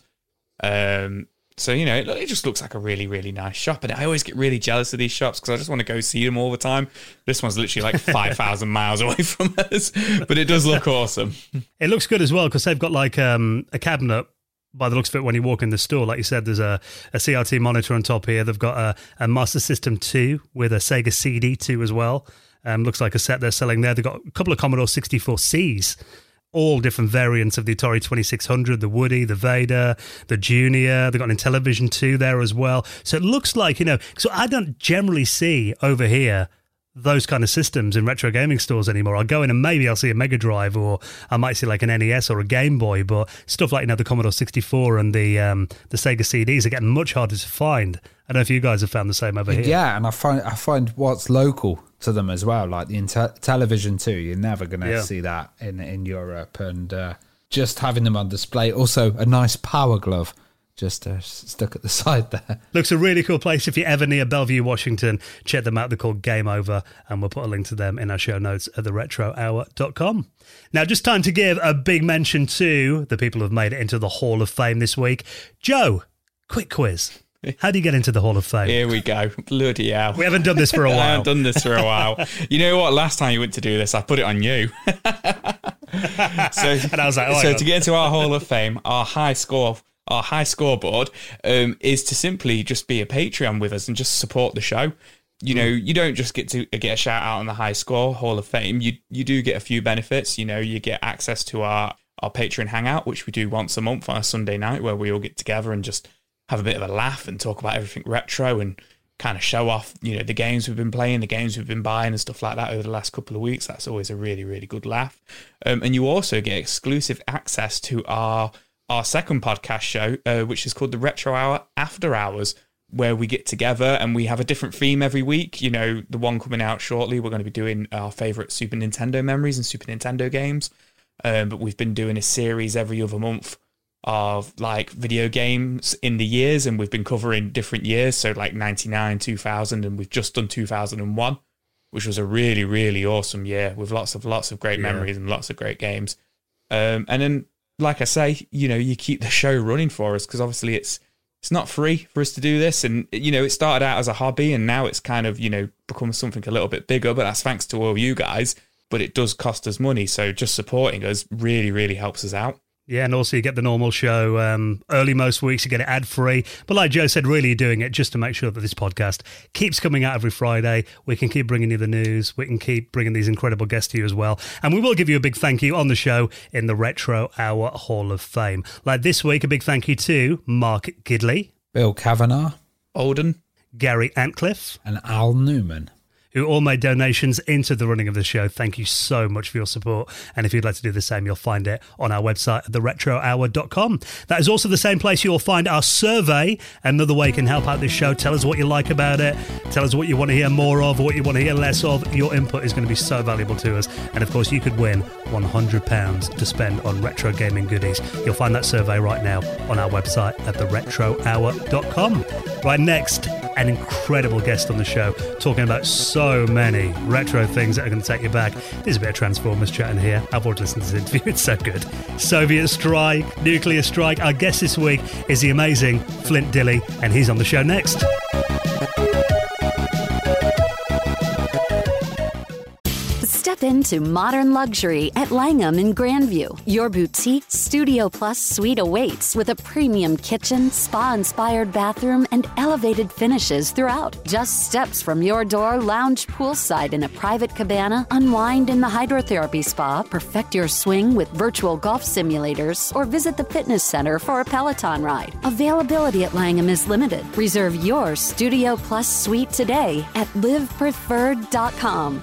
Um, so, you know, it, it just looks like a really, really nice shop. And I always get really jealous of these shops because I just want to go see them all the time. This one's literally like five thousand miles away from us, but it does look awesome. It looks good as well because they've got like um, a cabinet. By the looks of it, when you walk in the store, like you said, there's a, a C R T monitor on top here. They've got a, a Master System two with a Sega C D two as well. Um, looks like a set they're selling there. They've got a couple of Commodore sixty-four Cs, all different variants of the Atari twenty-six hundred, the Woody, the Vader, the Junior. They've got an Intellivision two there as well. So it looks like, you know, so I don't generally see over here those kind of systems in retro gaming stores anymore. I'll go in and maybe I'll see a Mega Drive, or I might see like an N E S or a Game Boy, but stuff like, you know, the Commodore sixty-four and the um, the Sega C Ds are getting much harder to find. I don't know if you guys have found the same over here. Yeah, and I find I find what's local to them as well, like the Intel- Television two. You're never going to Yeah. see that in in Europe, and uh, just having them on display. Also, a nice Power Glove just uh, stuck at the side there. Looks a really cool place. If you're ever near Bellevue, Washington, check them out. They're called Game Over, and we'll put a link to them in our show notes at the retro hour dot com. Now, just time to give a big mention to the people who've made it into the Hall of Fame this week. Joe, quick quiz. How do you get into the Hall of Fame? Here we go. Bloody hell. We haven't done this for a I while. haven't done this for a while. You know what? Last time you went to do this, I put it on you. so And I was like, oh, so to get into our Hall of Fame, our high score, our high scoreboard um, is to simply just be a Patreon with us and just support the show. You know, you don't just get to get a shout out on the high score Hall of Fame. You you do get a few benefits. You know, you get access to our our Patreon hangout, which we do once a month on a Sunday night, where we all get together and just have a bit of a laugh and talk about everything retro and kind of show off, you know, the games we've been playing, the games we've been buying and stuff like that over the last couple of weeks. That's always a really, really good laugh. Um, and you also get exclusive access to our our second podcast show, uh, which is called the Retro Hour After Hours, where we get together and we have a different theme every week. You know, the one coming out shortly, we're going to be doing our favourite Super Nintendo memories and Super Nintendo games. Um, but we've been doing a series every other month of like video games in the years, and we've been covering different years. So like ninety-nine, two thousand, and we've just done two thousand one, which was a really, really awesome year with lots of lots of great yeah. memories and lots of great games. Um, and then, like I say, you know, you keep the show running for us because obviously it's it's not free for us to do this. And, you know, it started out as a hobby and now it's kind of, you know, become something a little bit bigger, but that's thanks to all you guys. But it does cost us money. So just supporting us really, really helps us out. Yeah, and also you get the normal show um, early most weeks, you get it ad-free. But like Joe said, really you're doing it just to make sure that this podcast keeps coming out every Friday. We can keep bringing you the news. We can keep bringing these incredible guests to you as well. And we will give you a big thank you on the show in the Retro Hour Hall of Fame. Like this week, a big thank you to Mark Gidley, Bill Kavanagh, Olden, Gary Antcliffe, and Al Newman, who all made donations into the running of the show. Thank you so much for your support. And if you'd like to do the same, you'll find it on our website at the retro hour dot com. That is also the same place you'll find our survey, another way you can help out this show. Tell us what you like about it. Tell us what you want to hear more of, what you want to hear less of. Your input is going to be so valuable to us. And of course, you could win one hundred pounds to spend on retro gaming goodies. You'll find that survey right now on our website at the retro hour dot com. Right next, an incredible guest on the show talking about so many retro things that are going to take you back. There's a bit of Transformers chatting here. I've already listened to this interview. It's so good. Soviet strike, nuclear strike. Our guest this week is the amazing Flint Dille, and he's on the show next. Step into modern luxury at Langham in Grandview. Your boutique Studio Plus suite awaits with a premium kitchen, spa-inspired bathroom, and elevated finishes throughout. Just steps from your door, lounge poolside in a private cabana, unwind in the hydrotherapy spa, perfect your swing with virtual golf simulators, or visit the fitness center for a Peloton ride. Availability at Langham is limited. Reserve your Studio Plus suite today at live preferred dot com.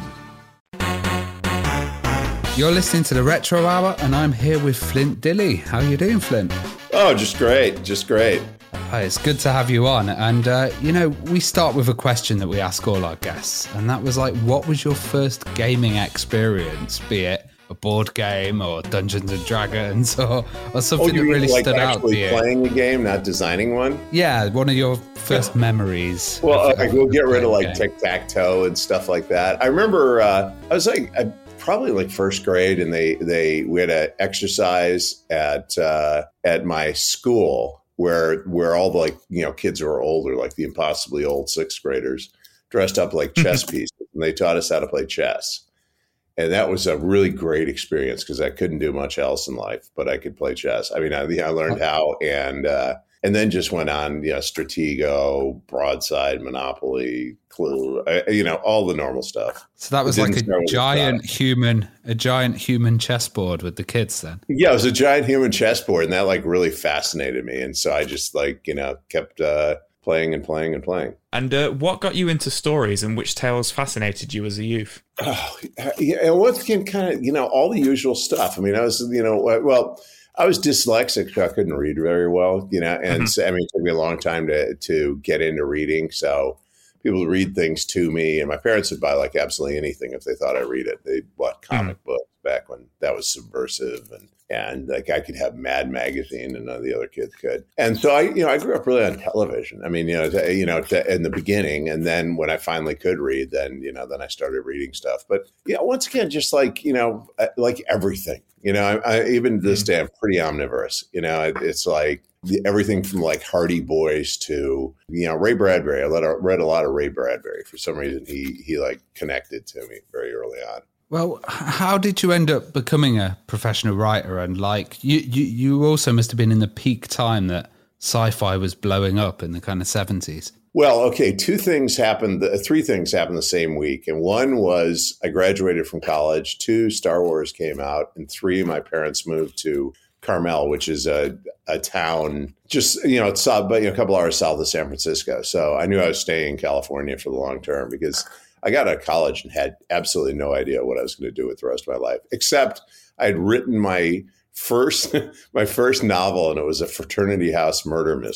You're listening to the Retro Hour, and I'm here with Flint Dille. How are you doing, Flint? Oh, just great, just great. Oh, it's good to have you on. And, uh, you know, we start with a question that we ask all our guests, and that was like, what was your first gaming experience, be it a board game or Dungeons and Dragons or, or something oh, that really like stood out to you? Playing a game, not designing one? Yeah, one of your first memories. Well, of, I will get rid of like game. tic-tac-toe and stuff like that. I remember uh, I was like... I, probably like first grade, and they they we had an exercise at uh, at my school where where all the like you know kids who were older, like the impossibly old sixth graders, dressed up like chess pieces, and they taught us how to play chess. And that was a really great experience because I couldn't do much else in life, but I could play chess. I mean, I, I learned how, and uh, and then just went on, you know, Stratego, Broadside, Monopoly, Clue, uh, you know, all the normal stuff. So that was like a giant human, a giant human chessboard with the kids then? Yeah, it was a giant human chessboard, and that like really fascinated me. And so I just like, you know, kept uh, playing and playing and playing. And uh, what got you into stories, and which tales fascinated you as a youth? Oh, yeah, and once again, kind of, you know, all the usual stuff. I mean, I was, you know, well, I was dyslexic, so I couldn't read very well, you know, and mm-hmm. so, I mean, it took me a long time to to get into reading. So people would read things to me, and my parents would buy like absolutely anything if they thought I'd read it. They bought comic mm-hmm. books back when that was subversive, and and like I could have Mad Magazine, and none of the other kids could. And so I, you know, I grew up really on television. I mean, you know, to, you know, to, in the beginning, and then when I finally could read, then you know, then I started reading stuff. But yeah, once again, just like you know, like everything, you know, I, I, even to this day, I'm pretty omnivorous. You know, it, it's like everything from like Hardy Boys to you know Ray Bradbury. I read, read a lot of Ray Bradbury. For some reason, he he like connected to me very early on. Well, how did you end up becoming a professional writer? And like you, you, you also must have been in the peak time that sci-fi was blowing up in the kind of seventies. Well, okay, two things happened, three things happened the same week. And one was I graduated from college, two, Star Wars came out, and three, my parents moved to Carmel, which is a, a town just, you know, it's south, but, you know, a couple hours south of San Francisco. So I knew I was staying in California for the long term because I got out of college and had absolutely no idea what I was going to do with the rest of my life, except I had written my first my first novel, and it was a fraternity house murder mystery.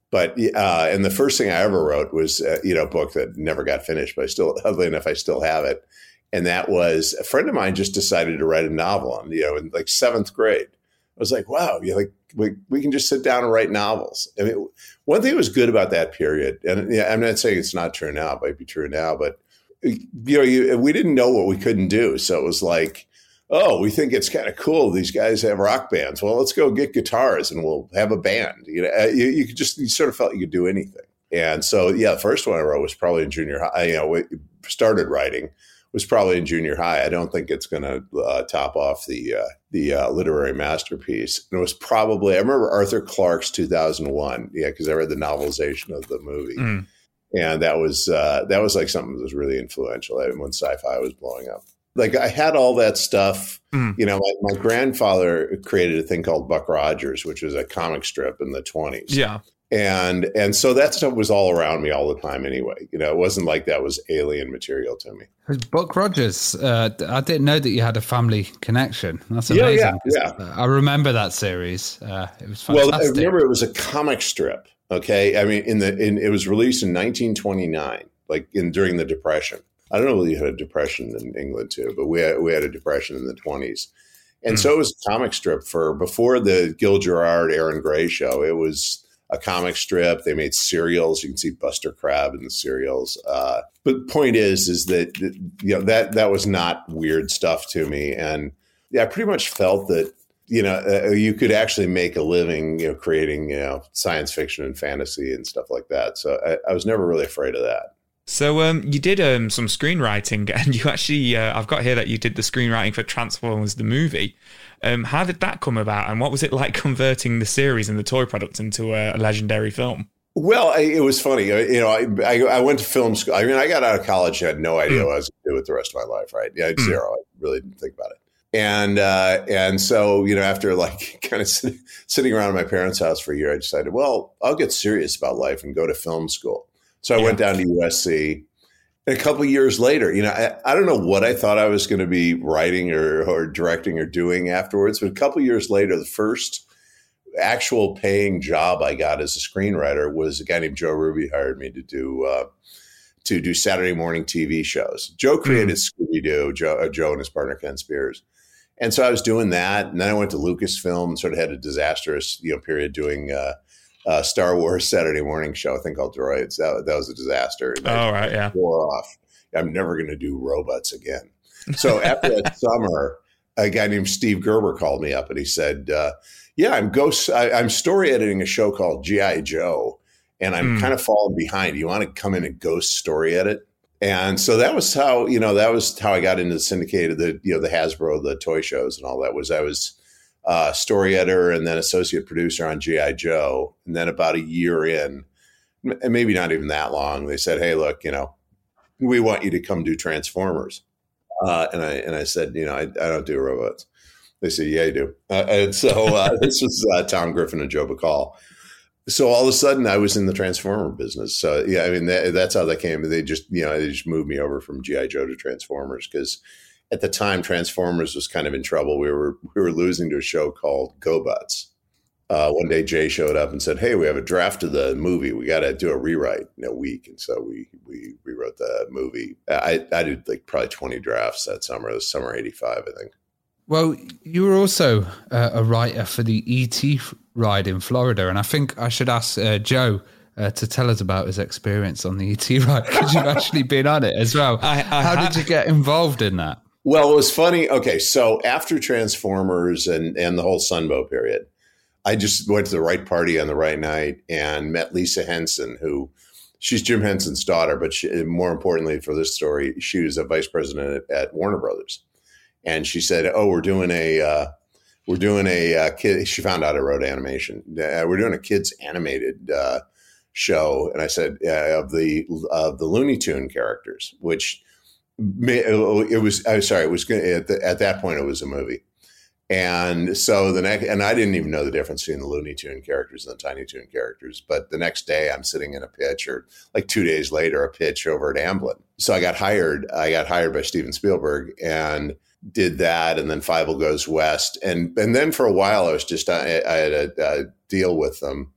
But uh, and the first thing I ever wrote was uh, you know a book that never got finished, but I still, oddly enough, I still have it. And that was a friend of mine just decided to write a novel on, you know, in like seventh grade. I was like, wow, you like we, we can just sit down and write novels. I mean, one thing that was good about that period, and yeah, I'm not saying it's not true now, it might be true now, but you know, you, we didn't know what we couldn't do. So it was like, oh, we think it's kind of cool. These guys have rock bands. Well, let's go get guitars and we'll have a band. You know, you, you could just, you sort of felt you could do anything. And so, yeah, the first one I wrote was probably in junior high. You know, we started writing was probably in junior high. I don't think it's going to uh, top off the uh, the uh, literary masterpiece. And it was probably, I remember Arthur Clarke's two thousand one, yeah, because I read the novelization of the movie. Mm. And that was uh, that was like something that was really influential when sci-fi was blowing up. Like I had all that stuff. Mm. You know, my, my grandfather created a thing called Buck Rogers, which was a comic strip in the twenties. Yeah. And and so that stuff was all around me all the time anyway. You know, it wasn't like that was alien material to me. Buck Rogers, uh, I didn't know that you had a family connection. That's amazing. Yeah, yeah, yeah. I remember that series. Uh, it was fantastic. Well, I remember it was a comic strip. Okay, I mean, in the in, it was released in nineteen twenty-nine, like in during the Depression. I don't know whether you had a depression in England too, but we had, we had a depression in the twenties. And mm. so it was a comic strip for before the Gil Gerard, Aaron Gray show. It was a comic strip. They made cereals. You can see Buster Crabbe in the cereals. Uh, but the point is, is that, you know, that, that was not weird stuff to me. And yeah, I pretty much felt that, you know, uh, you could actually make a living, you know, creating, you know, science fiction and fantasy and stuff like that. So I, I was never really afraid of that. So um, you did um, some screenwriting, and you actually, uh, I've got here that you did the screenwriting for Transformers the movie. Um, how did that come about, and what was it like converting the series and the toy product into a, a legendary film? Well, I, it was funny. You know, I, I I went to film school. I mean, I got out of college, had no idea mm. what I was going to do with the rest of my life, right? Yeah, mm. zero. I really didn't think about it. And uh, and so, you know, after like kind of sit, sitting around at my parents' house for a year, I decided, well, I'll get serious about life and go to film school. So I yeah. went down to U S C. And a couple of years later, you know, I, I don't know what I thought I was going to be writing or, or directing or doing afterwards. But a couple of years later, the first actual paying job I got as a screenwriter was a guy named Joe Ruby hired me to do uh, to do Saturday morning T V shows. Joe created mm. Scooby-Doo, Joe, uh, Joe and his partner Ken Spears. And so I was doing that. And then I went to Lucasfilm and sort of had a disastrous, you know, period doing uh, uh, Star Wars Saturday morning show, I think called Droids. That, that was a disaster. And oh, right, yeah. Wore off. I'm never going to do robots again. So after that summer, a guy named Steve Gerber called me up and he said, uh, yeah, I'm ghost. I, I'm story editing a show called G I Joe, and I'm mm. kind of falling behind. You want to come in and ghost story edit? And so that was how, you know, that was how I got into the syndicated, the, you know, the Hasbro, the toy shows and all that. Was I was uh, story editor and then associate producer on G I Joe. And then about a year in, and maybe not even that long, they said, hey, look, you know, we want you to come do Transformers. Uh, and I and I said, you know, I, I don't do robots. They said, yeah, you do. Uh, and so uh, this was uh, Tom Griffin and Joe Bacall. So all of a sudden I was in the Transformer business. So, yeah, I mean, that, that's how that came. They just, you know, they just moved me over from G I Joe to Transformers because at the time Transformers was kind of in trouble. We were we were losing to a show called GoButts. Uh, one day Jay showed up and said, hey, we have a draft of the movie. We got to do a rewrite in a week. And so we we rewrote the movie. I, I did like probably twenty drafts that summer. It was summer eighty-five, I think. Well, you were also uh, a writer for the E T ride in Florida. And I think I should ask uh, Joe uh, to tell us about his experience on the E T ride, because you've actually been on it as well. I, I How ha- did you get involved in that? Well, it was funny. Okay, so after Transformers and, and the whole Sunbow period, I just went to the right party on the right night and met Lisa Henson, who she's Jim Henson's daughter, but she, more importantly for this story, she was a vice president at, at Warner Brothers. And she said, oh, we're doing a, uh, we're doing a uh, kid. She found out I wrote animation. Uh, we're doing a kids animated uh, show. And I said, uh, of the, of the Looney Tune characters, which may, it was, I'm sorry, it was good. At, the, at that point, it was a movie. And so the next, and I didn't even know the difference between the Looney Tune characters and the Tiny Toon characters. But the next day I'm sitting in a pitch, or like two days later, a pitch over at Amblin. So I got hired, I got hired by Steven Spielberg and did that. And then Fievel Goes West. And, and then for a while I was just, I, I had a, a deal with them.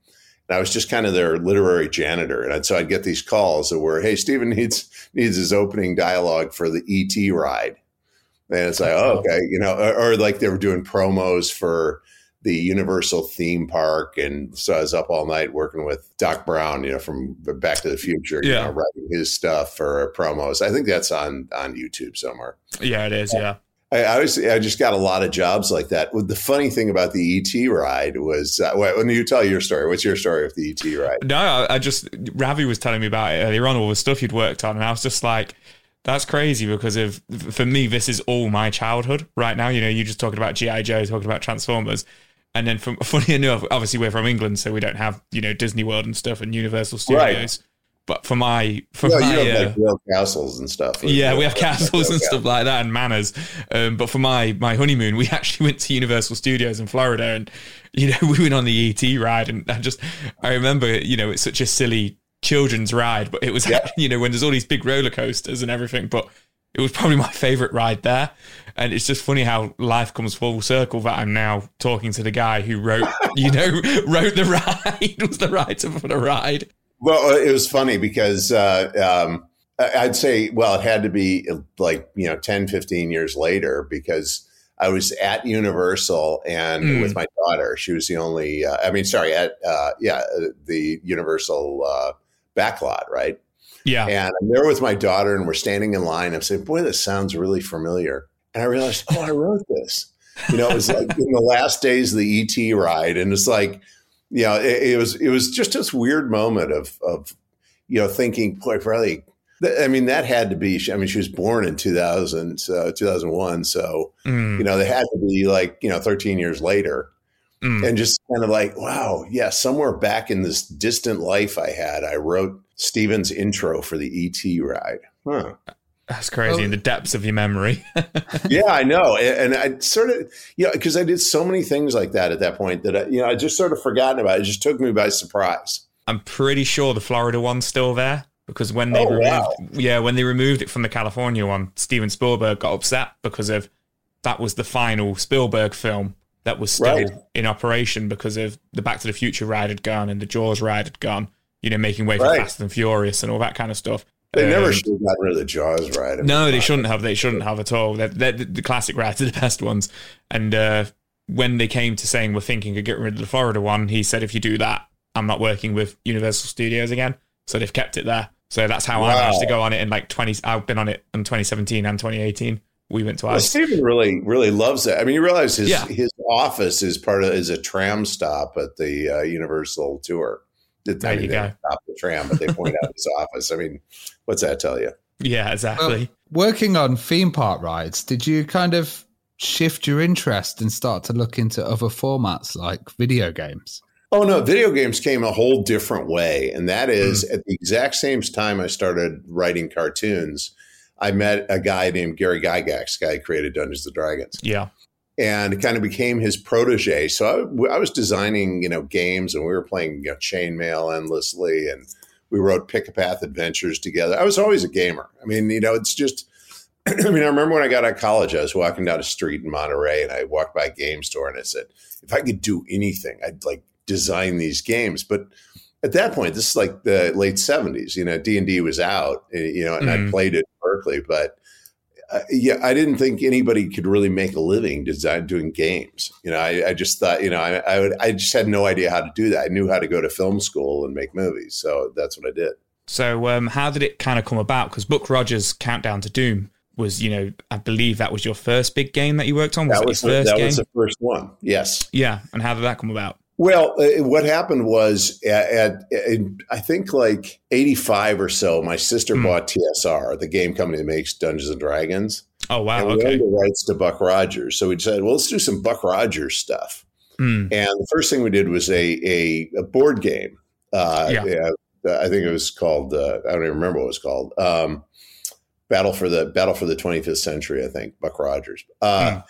And I was just kind of their literary janitor. And I'd, so I'd get these calls that were, hey, Steven needs needs his opening dialogue for the E T ride. And it's like, oh, okay, you know, or, or like they were doing promos for the Universal theme park. And so I was up all night working with Doc Brown, you know, from Back to the Future, yeah. you know, writing his stuff for promos. I think that's on, on YouTube somewhere. Yeah, it is. Yeah. I, I was, I just got a lot of jobs like that. The funny thing about the E T ride was, uh, when you tell your story, what's your story of the E T ride? No, I, I just, Ravi was telling me about it earlier on, all the stuff you'd worked on. And I was just like, that's crazy because of, for me, this is all my childhood right now. You know, you just talking about G I Joe, talking about Transformers. And then from, funny enough, obviously we're from England, so we don't have, you know, Disney World and stuff and Universal Studios. Right. But for my, for no, my, you have uh, like real castles and stuff. Yeah, real, we have castles real and stuff like that and manors. Um, but for my my honeymoon, we actually went to Universal Studios in Florida, and you know we went on the E T ride, and I just I remember you know it's such a silly children's ride, but it was yeah. you know when there's all these big roller coasters and everything, but it was probably my favorite ride there. And it's just funny how life comes full circle that I'm now talking to the guy who wrote you know wrote the ride, was the writer for the ride. Well, it was funny because uh, um, I'd say, well, it had to be like, you know, ten, fifteen years later because I was at Universal and mm. with my daughter. She was the only, uh, I mean, sorry, at, uh, yeah, the Universal uh, backlot, right? Yeah. And I'm there with my daughter and we're standing in line. I'm saying, boy, this sounds really familiar. And I realized, oh, I wrote this. You know, it was like in the last days of the E T ride. And it's like, you know, it, it was it was just this weird moment of of you know thinking, boy, probably. I mean, that had to be. I mean, she was born in two thousand, uh, two thousand one, so mm. you know, they had to be like you know thirteen years later, mm. and just kind of like, wow, yeah, somewhere back in this distant life I had, I wrote Steven's intro for the E T ride. Huh. That's crazy oh. in the depths of your memory. Yeah, I know. And, and I sort of, you know, because I did so many things like that at that point that, I, you know, I just sort of forgotten about it. It just took me by surprise. I'm pretty sure the Florida one's still there because when they oh, removed, wow. yeah, when they removed it from the California one, Steven Spielberg got upset because of that was the final Spielberg film that was still right. in operation because of the Back to the Future ride had gone and the Jaws ride had gone, you know, making way for right. Fast and Furious and all that kind of stuff. They never um, should have gotten rid of the Jaws ride. I mean, no, they shouldn't have. They shouldn't have at all. They're, they're, the classic rides are the best ones. And uh, when they came to saying we're thinking of getting rid of the Florida one, he said, if you do that, I'm not working with Universal Studios again. So they've kept it there. So that's how wow. I managed to go on it in like twenty. I've been on it in twenty seventeen and twenty eighteen. We went twice. Well, Steven really, really loves it. I mean, you realize his yeah. his office is part of is a tram stop at the uh, Universal tour. There I mean, you they go. Stop the tram, but they point out his office. I mean, what's that tell you? Yeah, exactly. Well, working on theme park rides, did you kind of shift your interest and start to look into other formats like video games? Oh, no, video games came a whole different way. And that is mm. at the exact same time I started writing cartoons, I met a guy named Gary Gygax, guy who created Dungeons and Dragons. Yeah. And it kind of became his protege. So I, I was designing, you know, games and we were playing you know, chainmail endlessly and we wrote Pick a Path Adventures together. I was always a gamer. I mean, you know, it's just, I mean, I remember when I got out of college, I was walking down a street in Monterey and I walked by a game store and I said, if I could do anything, I'd like design these games. But at that point, this is like the late seventies, you know, D and D was out, you know, and mm. I played it in Berkeley, but uh, yeah, I didn't think anybody could really make a living design doing games. You know, I, I just thought, you know, I, I would, I just had no idea how to do that. I knew how to go to film school and make movies. So that's what I did. So um, how did it kind of come about? Because Buck Rogers' Countdown to Doom was, you know, I believe that was your first big game that you worked on. Was that it was, your the, first that game? was the first one. Yes. Yeah. And how did that come about? Well, uh, what happened was at, at, at I think like eighty-five or so, my sister mm. bought T S R, the game company that makes Dungeons and Dragons. Oh, wow. And we okay. owned the rights to Buck Rogers. So we decided, well, let's do some Buck Rogers stuff. Mm. And the first thing we did was a, a, a board game. Uh, yeah. yeah. I think it was called, uh, I don't even remember what it was called. Um, Battle for the Battle for the twenty-fifth Century, I think, Buck Rogers. Uh, mm.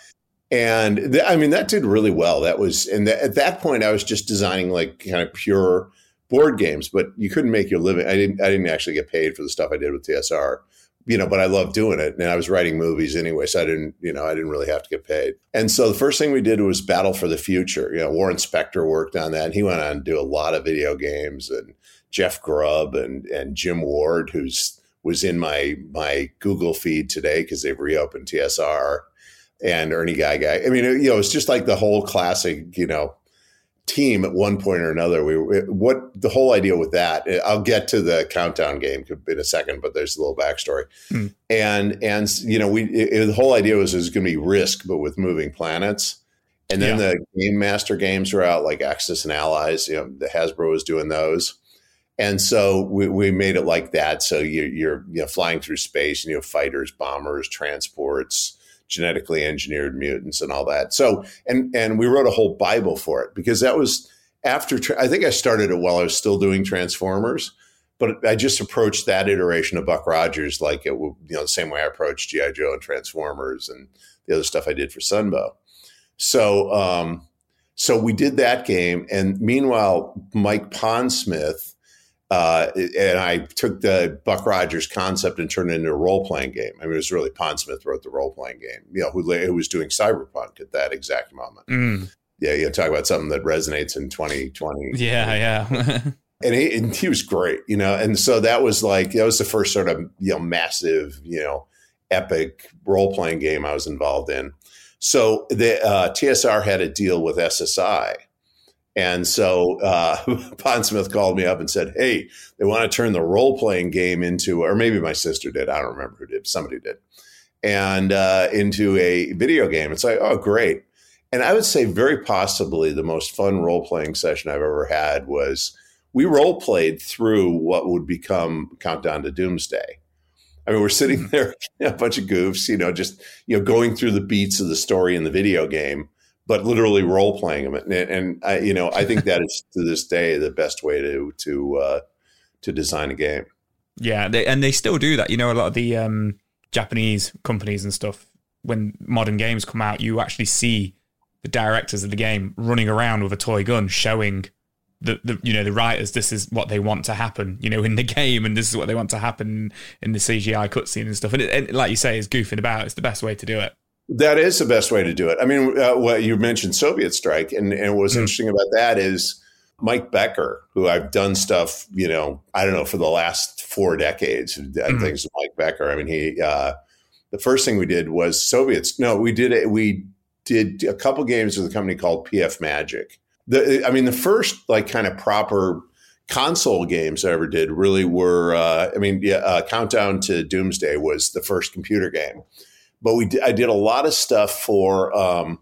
And th- I mean, that did really well. That was, and th- at that point, I was just designing like kind of pure board games, but you couldn't make your living. I didn't, I didn't actually get paid for the stuff I did with T S R. you know, but I love doing it. And I was writing movies anyway, so I didn't, you know, I didn't really have to get paid. And so the first thing we did was Battle for the Future. You know, Warren Spector worked on that, and he went on to do a lot of video games. And Jeff Grubb and and Jim Ward, who's was in my my Google feed today because they've reopened T S R, and Ernie Gygax. I mean, you know, it's just like the whole classic, you know, team at one point or another. We what the whole idea with that. I'll get to the Countdown game in a second, but there's a little backstory. Mm. And and you know, we it, the whole idea was it was going to be Risk, but with moving planets. And then yeah. the Game Master games were out, like Axis and Allies. You know, the Hasbro was doing those. And so we, we made it like that. So you, you're you know, flying through space, and you have fighters, bombers, transports, genetically engineered mutants, and all that. So and and we wrote a whole Bible for it, because that was after. I think I started it while I was still doing Transformers, but I just approached that iteration of Buck Rogers like it, you know, the same way I approached G I. Joe and Transformers and the other stuff I did for Sunbow. So um, so we did that game, and meanwhile, Mike Pondsmith. Uh, and I took the Buck Rogers concept and turned it into a role-playing game. I mean, it was really Pondsmith wrote the role-playing game, you know, who, who was doing Cyberpunk at that exact moment. Mm. Yeah, you know, talk about something that resonates in twenty twenty. Yeah, yeah. and, he, and he was great, you know. And so that was like, that was the first sort of, you know, massive, you know, epic role-playing game I was involved in. So the uh, T S R had a deal with S S I. And so uh, Pondsmith called me up and said, hey, they want to turn the role-playing game into, or maybe my sister did, I don't remember who did, somebody did, and uh, into a video game. It's like, oh, great. And I would say very possibly the most fun role-playing session I've ever had was we role-played through what would become Countdown to Doomsday. I mean, we're sitting there, a bunch of goofs, you know, just, you know, going through the beats of the story in the video game, but literally role playing them. And, and I, you know, I think that is to this day the best way to to uh, to design a game. Yeah, they, and they still do that. You know, a lot of the um, Japanese companies and stuff, when modern games come out, you actually see the directors of the game running around with a toy gun, showing the, the you know the writers this is what they want to happen, you know, in the game, and this is what they want to happen in the C G I cutscene and stuff. And, it, and like you say, it's goofing about. It's the best way to do it. That is the best way to do it. I mean, uh, well, you mentioned Soviet Strike, and, and what's mm. interesting about that is Mike Becker, who I've done stuff, you know, I don't know, for the last four decades, I've done mm. things with Mike Becker. I mean, he, uh, the first thing we did was Soviets. No, we did it. We did a couple games with a company called P F Magic. The, I mean, the first like kind of proper console games I ever did really were, uh, I mean, yeah, uh, Countdown to Doomsday was the first computer game. But we did, I did a lot of stuff for um,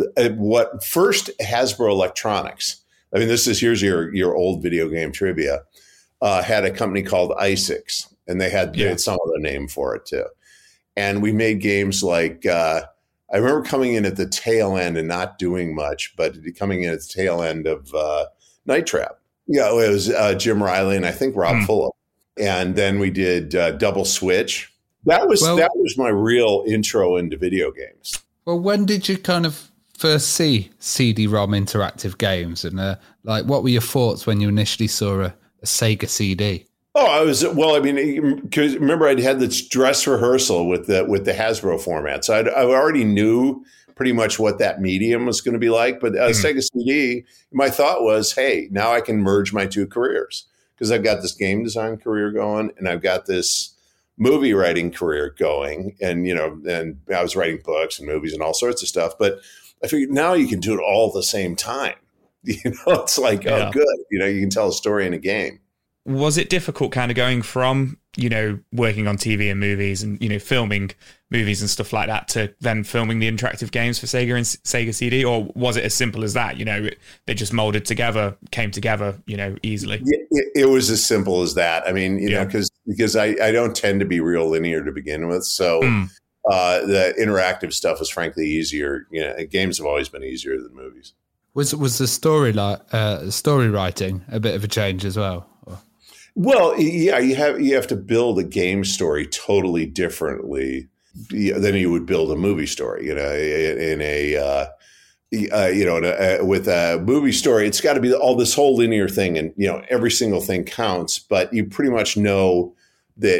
what first Hasbro Electronics. I mean, this is here's your your old video game trivia. Uh, had a company called Isix, and they had, yeah. they had some other name for it too. And we made games like uh, I remember coming in at the tail end and not doing much, but coming in at the tail end of uh, Night Trap. Yeah, it was uh, Jim Riley and I think Rob mm. Fulham. And then we did uh, Double Switch. That was well, that was my real intro into video games. Well, when did you kind of first see C D-ROM interactive games, and uh, like what were your thoughts when you initially saw a, a Sega C D? Oh, I was well. I mean, because remember, I'd had this dress rehearsal with the with the Hasbro format, so I'd, I already knew pretty much what that medium was going to be like. But uh, mm. Sega C D, my thought was, hey, now I can merge my two careers, because I've got this game design career going, and I've got this movie writing career going, and you know, and I was writing books and movies and all sorts of stuff. But I figured now you can do it all at the same time. You know, it's like, yeah. oh, good. You know, you can tell a story in a game. Was it difficult kind of going from, you know, working on T V and movies and, you know, filming movies and stuff like that to then filming the interactive games for Sega and Sega C D? Or was it as simple as that? You know, it, they just molded together, came together, you know, easily? It, it was as simple as that. I mean, you yeah. know, because because I, I don't tend to be real linear to begin with. So mm. uh, the interactive stuff was frankly easier. You know, games have always been easier than movies. Was was the story like uh, story writing a bit of a change as well? Or? Well, yeah, you have you have to build a game story totally differently than you would build a movie story. You know, in a uh, uh, you know, in a, with a movie story, it's got to be all this whole linear thing, and you know, every single thing counts. But you pretty much know that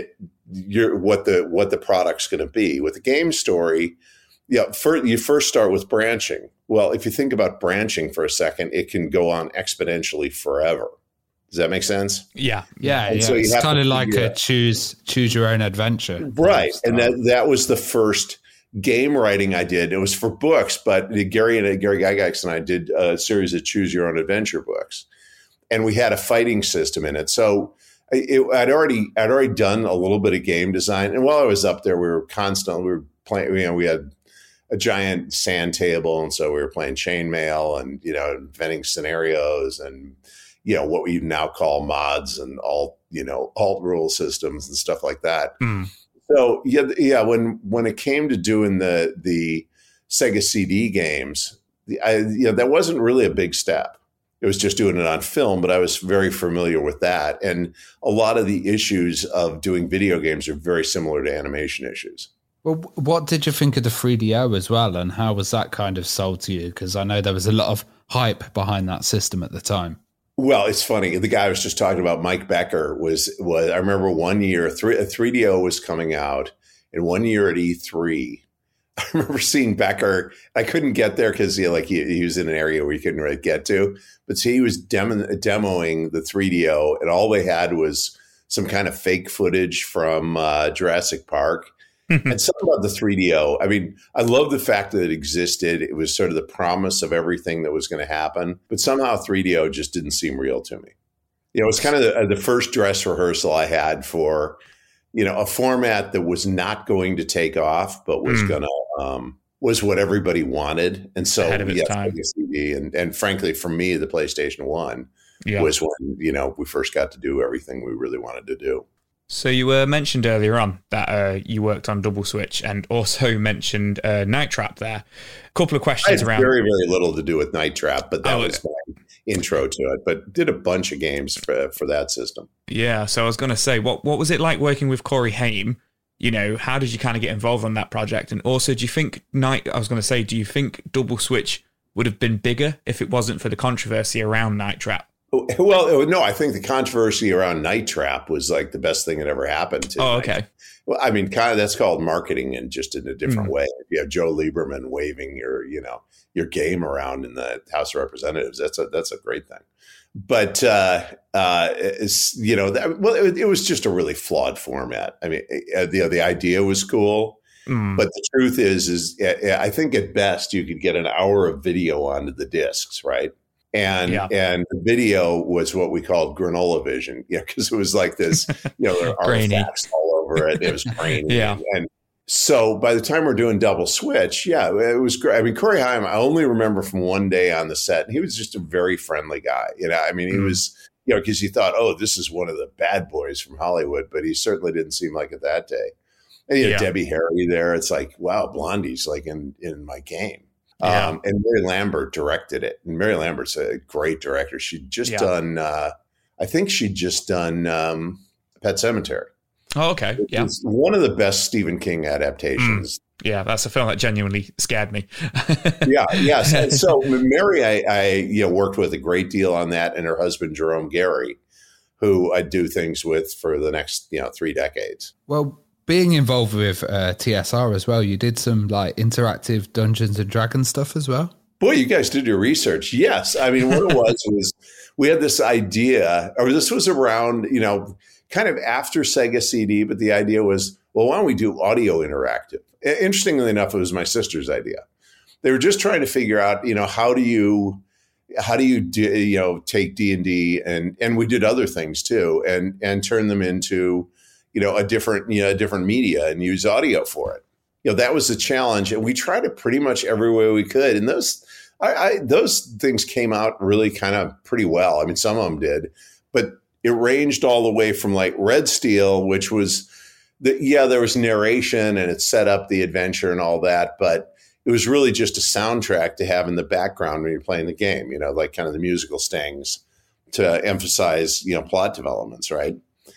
your what the what the product's going to be. With the game story, yeah, first, you first start with branching. Well, if you think about branching for a second, it can go on exponentially forever. Does that make sense? Yeah, yeah, and yeah. So it's kind of like a out. choose choose your own adventure, right? And that that was the first game writing I did. It was for books, but Gary and Gary Gygax and I did a series of choose your own adventure books, and we had a fighting system in it. So it, I'd already I'd already done a little bit of game design, and while I was up there, we were constantly we were playing. You know, we had a giant sand table, and so we were playing chainmail, and you know, inventing scenarios, and you know what we now call mods and alt you know alt rule systems and stuff like that. Mm. So yeah, yeah. When when it came to doing the the Sega C D games, the, I, you know, that wasn't really a big step. It was just doing it on film, but I was very familiar with that. And a lot of the issues of doing video games are very similar to animation issues. Well, what did you think of the three D O as well, and how was that kind of sold to you? Because I know there was a lot of hype behind that system at the time. Well, it's funny. The guy I was just talking about, Mike Becker, was was I remember one year three, a three D O was coming out, and one year at E three, I remember seeing Becker. I couldn't get there because he like he, he was in an area where you couldn't really get to. But see, he was demo, demoing the three D O, and all they had was some kind of fake footage from uh, Jurassic Park. And something about the three D O. I mean, I love the fact that it existed. It was sort of the promise of everything that was going to happen. But somehow three D O just didn't seem real to me. You know, it's kind of the, the first dress rehearsal I had for, you know, a format that was not going to take off, but was mm. going to, um, was what everybody wanted. And so, Ahead of its yes, time. the C D. And, and frankly, for me, the PlayStation one yeah. was when, you know, we first got to do everything we really wanted to do. So you uh, mentioned earlier on that uh, you worked on Double Switch, and also mentioned uh, Night Trap there. A couple of questions I had around. Very, very little to do with Night Trap, but that oh, was my intro to it. But did a bunch of games for for that system. Yeah, so I was going to say, what what was it like working with Corey Haim? You know, how did you kind of get involved on that project? And also, do you think Night? I was going to say, do you think Double Switch would have been bigger if it wasn't for the controversy around Night Trap? Well, no, I think the controversy around Night Trap was like the best thing that ever happened to. Oh, okay. Well, I mean, kind of that's called marketing, and just in a different Mm. way. If you have Joe Lieberman waving your, you know, your game around in the House of Representatives, that's a that's a great thing. But uh, uh, it's, you know, that, well, it, it was just a really flawed format. I mean, uh, the the idea was cool, Mm. but the truth is, is uh, I think at best you could get an hour of video onto the discs, right? And Yeah. and the video was what we called granola vision, you know, because it was like this, you know, there are Grainy. artifacts all over it. It was grainy. Yeah. And so by the time we're doing Double Switch, yeah, it was great. I mean, Corey Haim, I only remember from one day on the set, and he was just a very friendly guy. You know, I mean, he Mm. was, you know, because you thought, oh, this is one of the bad boys from Hollywood, but he certainly didn't seem like it that day. And you had Yeah. Debbie Harry there. It's like, wow, Blondie's like in in my game. Yeah. Um, and Mary Lambert directed it. And Mary Lambert's a great director. She'd just Yeah. done, uh, I think she'd just done um, Pet Sematary. Oh, okay. Yeah. It's one of the best Stephen King adaptations. Yeah, that's a film that genuinely scared me. yeah, yes. And so Mary, I, I you know worked with a great deal on that, and her husband Jerome Gary, who I do things with for the next you know three decades. Well, being involved with uh, T S R as well, you did some like interactive Dungeons and Dragons stuff as well. Boy, you guys did your research. Yes. I mean, what it was was we had this idea, or this was around, you know, kind of after Sega C D, but the idea was, well, why don't we do audio interactive? Interestingly enough, it was my sister's idea. They were just trying to figure out, you know, how do you, how do you, do, you know, take D and D and and we did other things too, and and turn them into, you know, a different, you know, a different media and use audio for it. You know, that was the challenge, and we tried it pretty much every way we could. And those, I, I those things came out really kind of pretty well. I mean, some of them did, but it ranged all the way from like Red Steel, which was, the, yeah, there was narration and it set up the adventure and all that, but it was really just a soundtrack to have in the background when you're playing the game. You know, like kind of the musical stings to emphasize, you know, plot developments, right?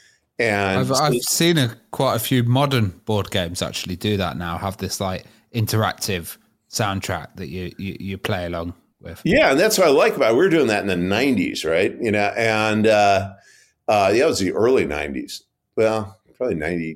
And I've, I've seen a, quite a few modern board games actually do that now, have this like interactive soundtrack that you, you, you play along with. Yeah, and that's what I like about it. We were doing that in the nineties, right? You know, and uh, uh, yeah, it was the early nineties. Well, probably ninety,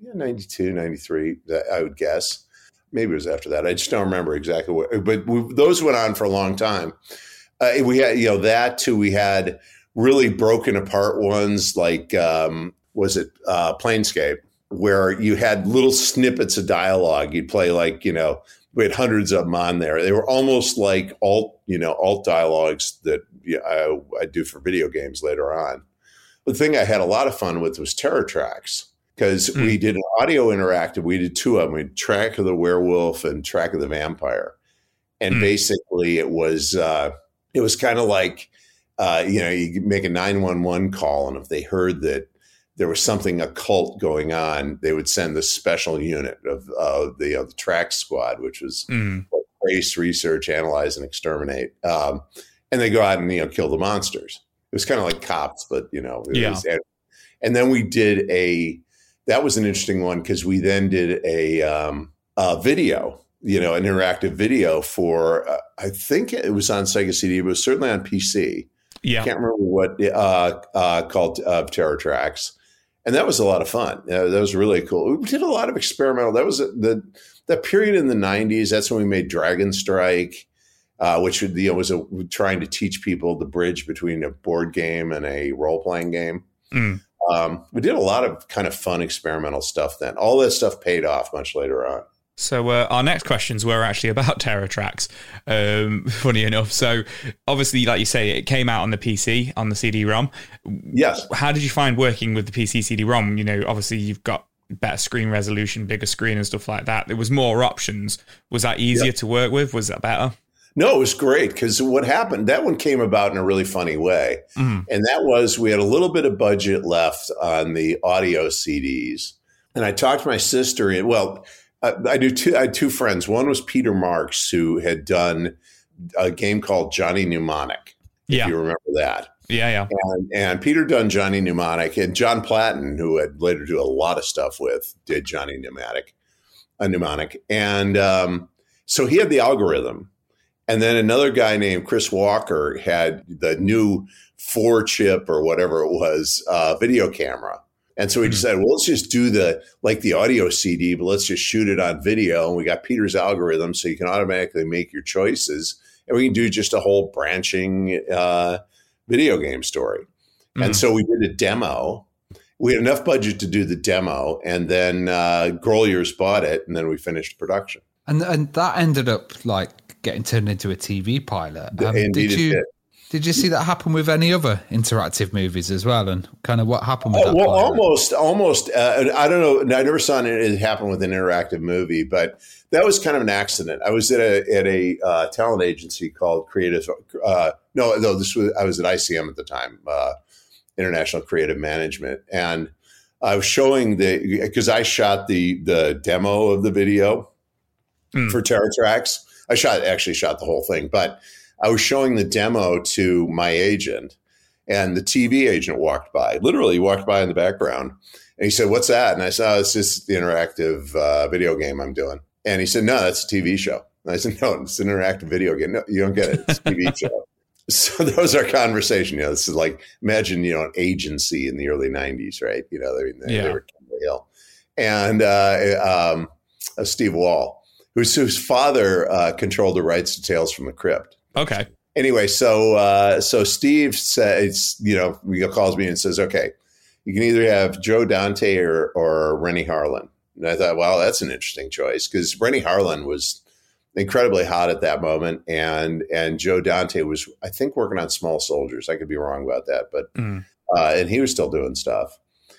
yeah, ninety-two, ninety-three, I would guess. Maybe it was after that. I just don't remember exactly what, but we, those went on for a long time. Uh, we had, you know, that too. We had really broken apart ones like, um, was it uh, Planescape, where you had little snippets of dialogue. You'd play like, you know, we had hundreds of them on there. They were almost like alt, you know, alt dialogues that you know, I, I do for video games later on. The thing I had a lot of fun with was Terror Tracks, because mm. we did an audio interactive. We did two of them. We did Track of the Werewolf and Track of the Vampire. And mm. basically it was, uh, it was kind of like, uh, you know, you make a nine one one call, and if they heard that there was something occult going on, they would send the special unit of uh, the, you know, the Track Squad, which was mm. trace, research, analyze, and exterminate. Um, and they go out and, you know, kill the monsters. It was kind of like Cops, but, you know. It yeah. was, and then we did a, that was an interesting one, because we then did a, um, a video, you know, an interactive video for, uh, I think it was on Sega C D, but it was certainly on P C. Yeah. I can't remember what, uh, uh, called uh, Terror Tracks. And that was a lot of fun. Uh, that was really cool. We did a lot of experimental. That was the that period in the nineties. That's when we made Dragon Strike, uh, which you know, was a, trying to teach people the bridge between a board game and a role-playing game. Mm. Um, we did a lot of kind of fun experimental stuff then. All that stuff paid off much later on. So uh, our next questions were actually about Terror Tracks, um, funny enough. So obviously, like you say, it came out on the P C, on the C D ROM. Yes. How did you find working with the P C C D ROM? You know, obviously you've got better screen resolution, bigger screen and stuff like that. There was more options. Was that easier yep. to work with? Was that better? No, it was great, because what happened, that one came about in a really funny way. Mm. And that was, we had a little bit of budget left on the audio C Ds. And I talked to my sister, and well, I do two. I had two friends. One was Peter Marks, who had done a game called Johnny Mnemonic. Yeah, if you remember that. Yeah, yeah. And, and Peter done Johnny Mnemonic, and John Platten, who had later do a lot of stuff with, did Johnny Mnemonic, a mnemonic, and um, so he had the algorithm. And then another guy named Chris Walker had the new four chip or whatever it was uh, video camera. And so we decided, well, let's just do the, like the audio C D, but let's just shoot it on video. And we got Peter's algorithm, so you can automatically make your choices. And we can do just a whole branching uh, video game story. Mm-hmm. And so we did a demo. We had enough budget to do the demo. And then uh, Groliers bought it, and then we finished production. And and that ended up like getting turned into a T V pilot. Um, Indeed, did you? it did. Did you see that happen with any other interactive movies as well, and kind of what happened with oh, that? Well, pilot? almost, almost. Uh, I don't know. I never saw it happen with an interactive movie, but that was kind of an accident. I was at a at a uh, talent agency called Creative. Uh, no, no, this was I was at I C M at the time, uh, International Creative Management, and I was showing the because I shot the the demo of the video mm. for Terror Tracks. I shot actually shot the whole thing, but I was showing the demo to my agent, and the T V agent walked by, literally walked by in the background. And he said, "What's that?" And I said, "Oh, it's just the interactive uh, video game I'm doing." And he said, "No, that's a T V show." And I said, "No, it's an interactive video game. No, you don't get it. It's a T V show." So that was our conversation. You know, this is like, imagine, you know, an agency in the early nineties, right? You know, they, they, yeah. they were Hill. And uh, um, uh, Steve Wall, whose, whose father uh, controlled the rights to Tales from the Crypt. Okay. Anyway, so uh, so Steve says, you know, he calls me and says, "Okay, you can either have Joe Dante or or Rennie Harlan." And I thought, well, that's an interesting choice, because Rennie Harlan was incredibly hot at that moment, and and Joe Dante was, I think, working on Small Soldiers. I could be wrong about that, but mm. uh, and he was still doing stuff.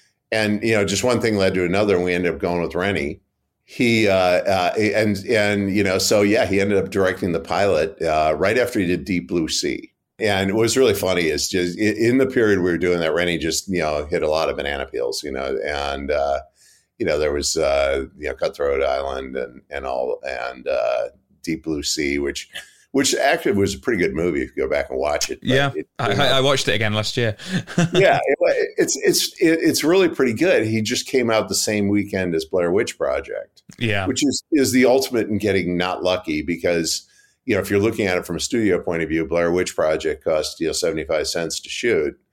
And you know, just one thing led to another, and we ended up going with Rennie. He uh, uh, and and you know, so yeah, he ended up directing the pilot uh, right after he did Deep Blue Sea. And what was really funny is just in the period we were doing that, Rennie just you know hit a lot of banana peels, you know, and uh, you know there was uh, you know Cutthroat Island and and all and uh, Deep Blue Sea, which which actually was a pretty good movie if you go back and watch it. But yeah, it, I, know, I watched it again last year. yeah, it, it's it's it's really pretty good. He just came out the same weekend as Blair Witch Project. Yeah, which is is the ultimate in getting not lucky, because you know if you're looking at it from a studio point of view, Blair Witch Project cost you know seventy-five cents to shoot,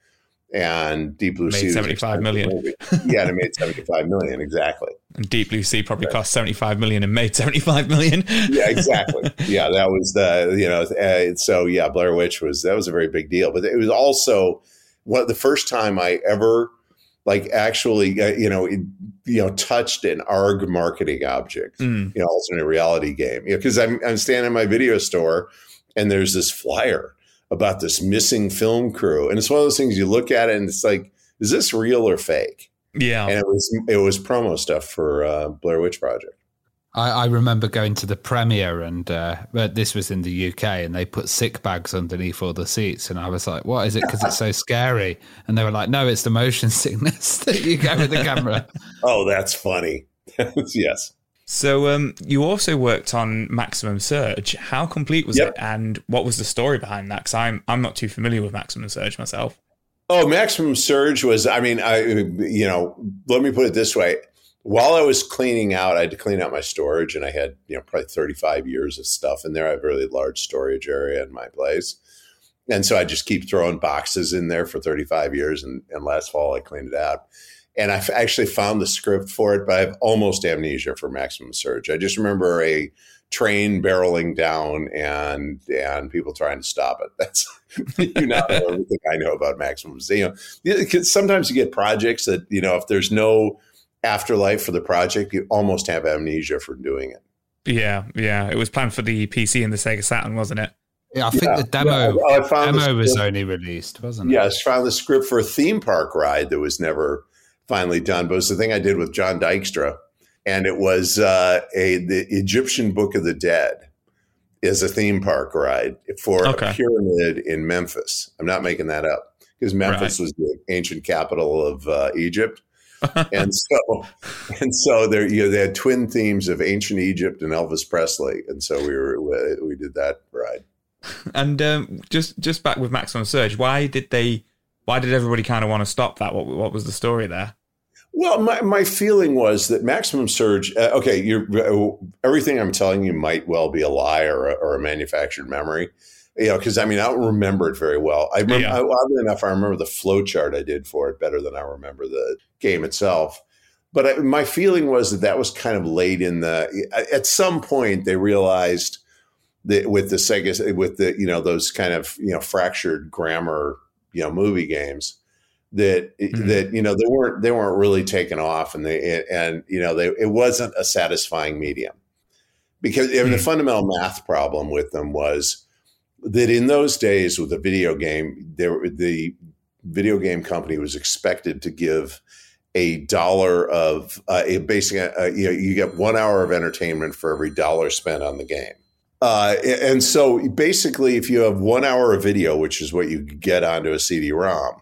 And Deep Blue made Sea seventy-five million. Yeah, and it made seventy-five million, exactly. And Deep Blue Sea probably cost seventy-five million and made seventy-five million. Yeah, exactly. Yeah, that was the, you know, uh, so yeah, Blair Witch was, that was a very big deal. But it was also one the first time I ever, like, actually, uh, you know, it, you know, touched an A R G marketing object, mm. you know, alternate reality game. Because you know, I'm, I'm standing in my video store and there's this flyer about this missing film crew. And it's one of those things you look at it and it's like, is this real or fake? Yeah. And it was it was promo stuff for uh, Blair Witch Project. I, I remember going to the premiere and uh, but this was in the U K and they put sick bags underneath all the seats. And I was like, what is it? Because it's so scary. And they were like, no, it's the motion sickness that you get with the camera. Oh, that's funny. Yes. So um, you also worked on Maximum Surge. How complete was yep. it, and what was the story behind that? Because I'm I'm not too familiar with Maximum Surge myself. Oh, Maximum Surge was, I mean, I you know, let me put it this way. While I was cleaning out, I had to clean out my storage, and I had, you know, probably thirty-five years of stuff in there. I have a really large storage area in my place. And so I just keep throwing boxes in there for thirty-five years, and, and last fall I cleaned it out. And I actually found the script for it, but I have almost amnesia for Maximum Surge. I just remember a train barreling down and and people trying to stop it. That's you know everything I know about Maximum. You know, sometimes you get projects that, you know, if there's no afterlife for the project, you almost have amnesia for doing it. Yeah, yeah. It was planned for the P C and the Sega Saturn, wasn't it? Yeah, I think yeah. the demo yeah, I found demo the was only released, wasn't it? Yeah, I found the script for a theme park ride that was never finally done, but it was the thing I did with John Dykstra, and it was uh, a the Egyptian Book of the Dead is a theme park ride for okay. a pyramid in Memphis. I'm not making that up because Memphis right. was the ancient capital of uh, Egypt, and so and so there you know, they had twin themes of ancient Egypt and Elvis Presley, and so we were we did that ride. And um, just just back with Maximum Surge, why did they? Why did everybody kind of want to stop that? What what was the story there? Well, my, my feeling was that Maximum Surge, uh, okay, you're, uh, everything I'm telling you might well be a lie or a, or a manufactured memory, you know, because I mean, I don't remember it very well. I remember, yeah. oddly enough, I remember the flow chart I did for it better than I remember the game itself. But I, my feeling was that that was kind of late in the, at some point they realized that with the Sega, with the, you know, those kind of, you know, fractured grammar, you know, movie games, that mm-hmm. that you know they weren't they weren't really taken off, and they and you know they it wasn't a satisfying medium, because I mean, mm-hmm. the fundamental math problem with them was that in those days with a video game, there the video game company was expected to give a dollar of uh, a basic uh, you know you get one hour of entertainment for every dollar spent on the game. Uh, and so basically, if you have one hour of video, which is what you get onto a C D ROM,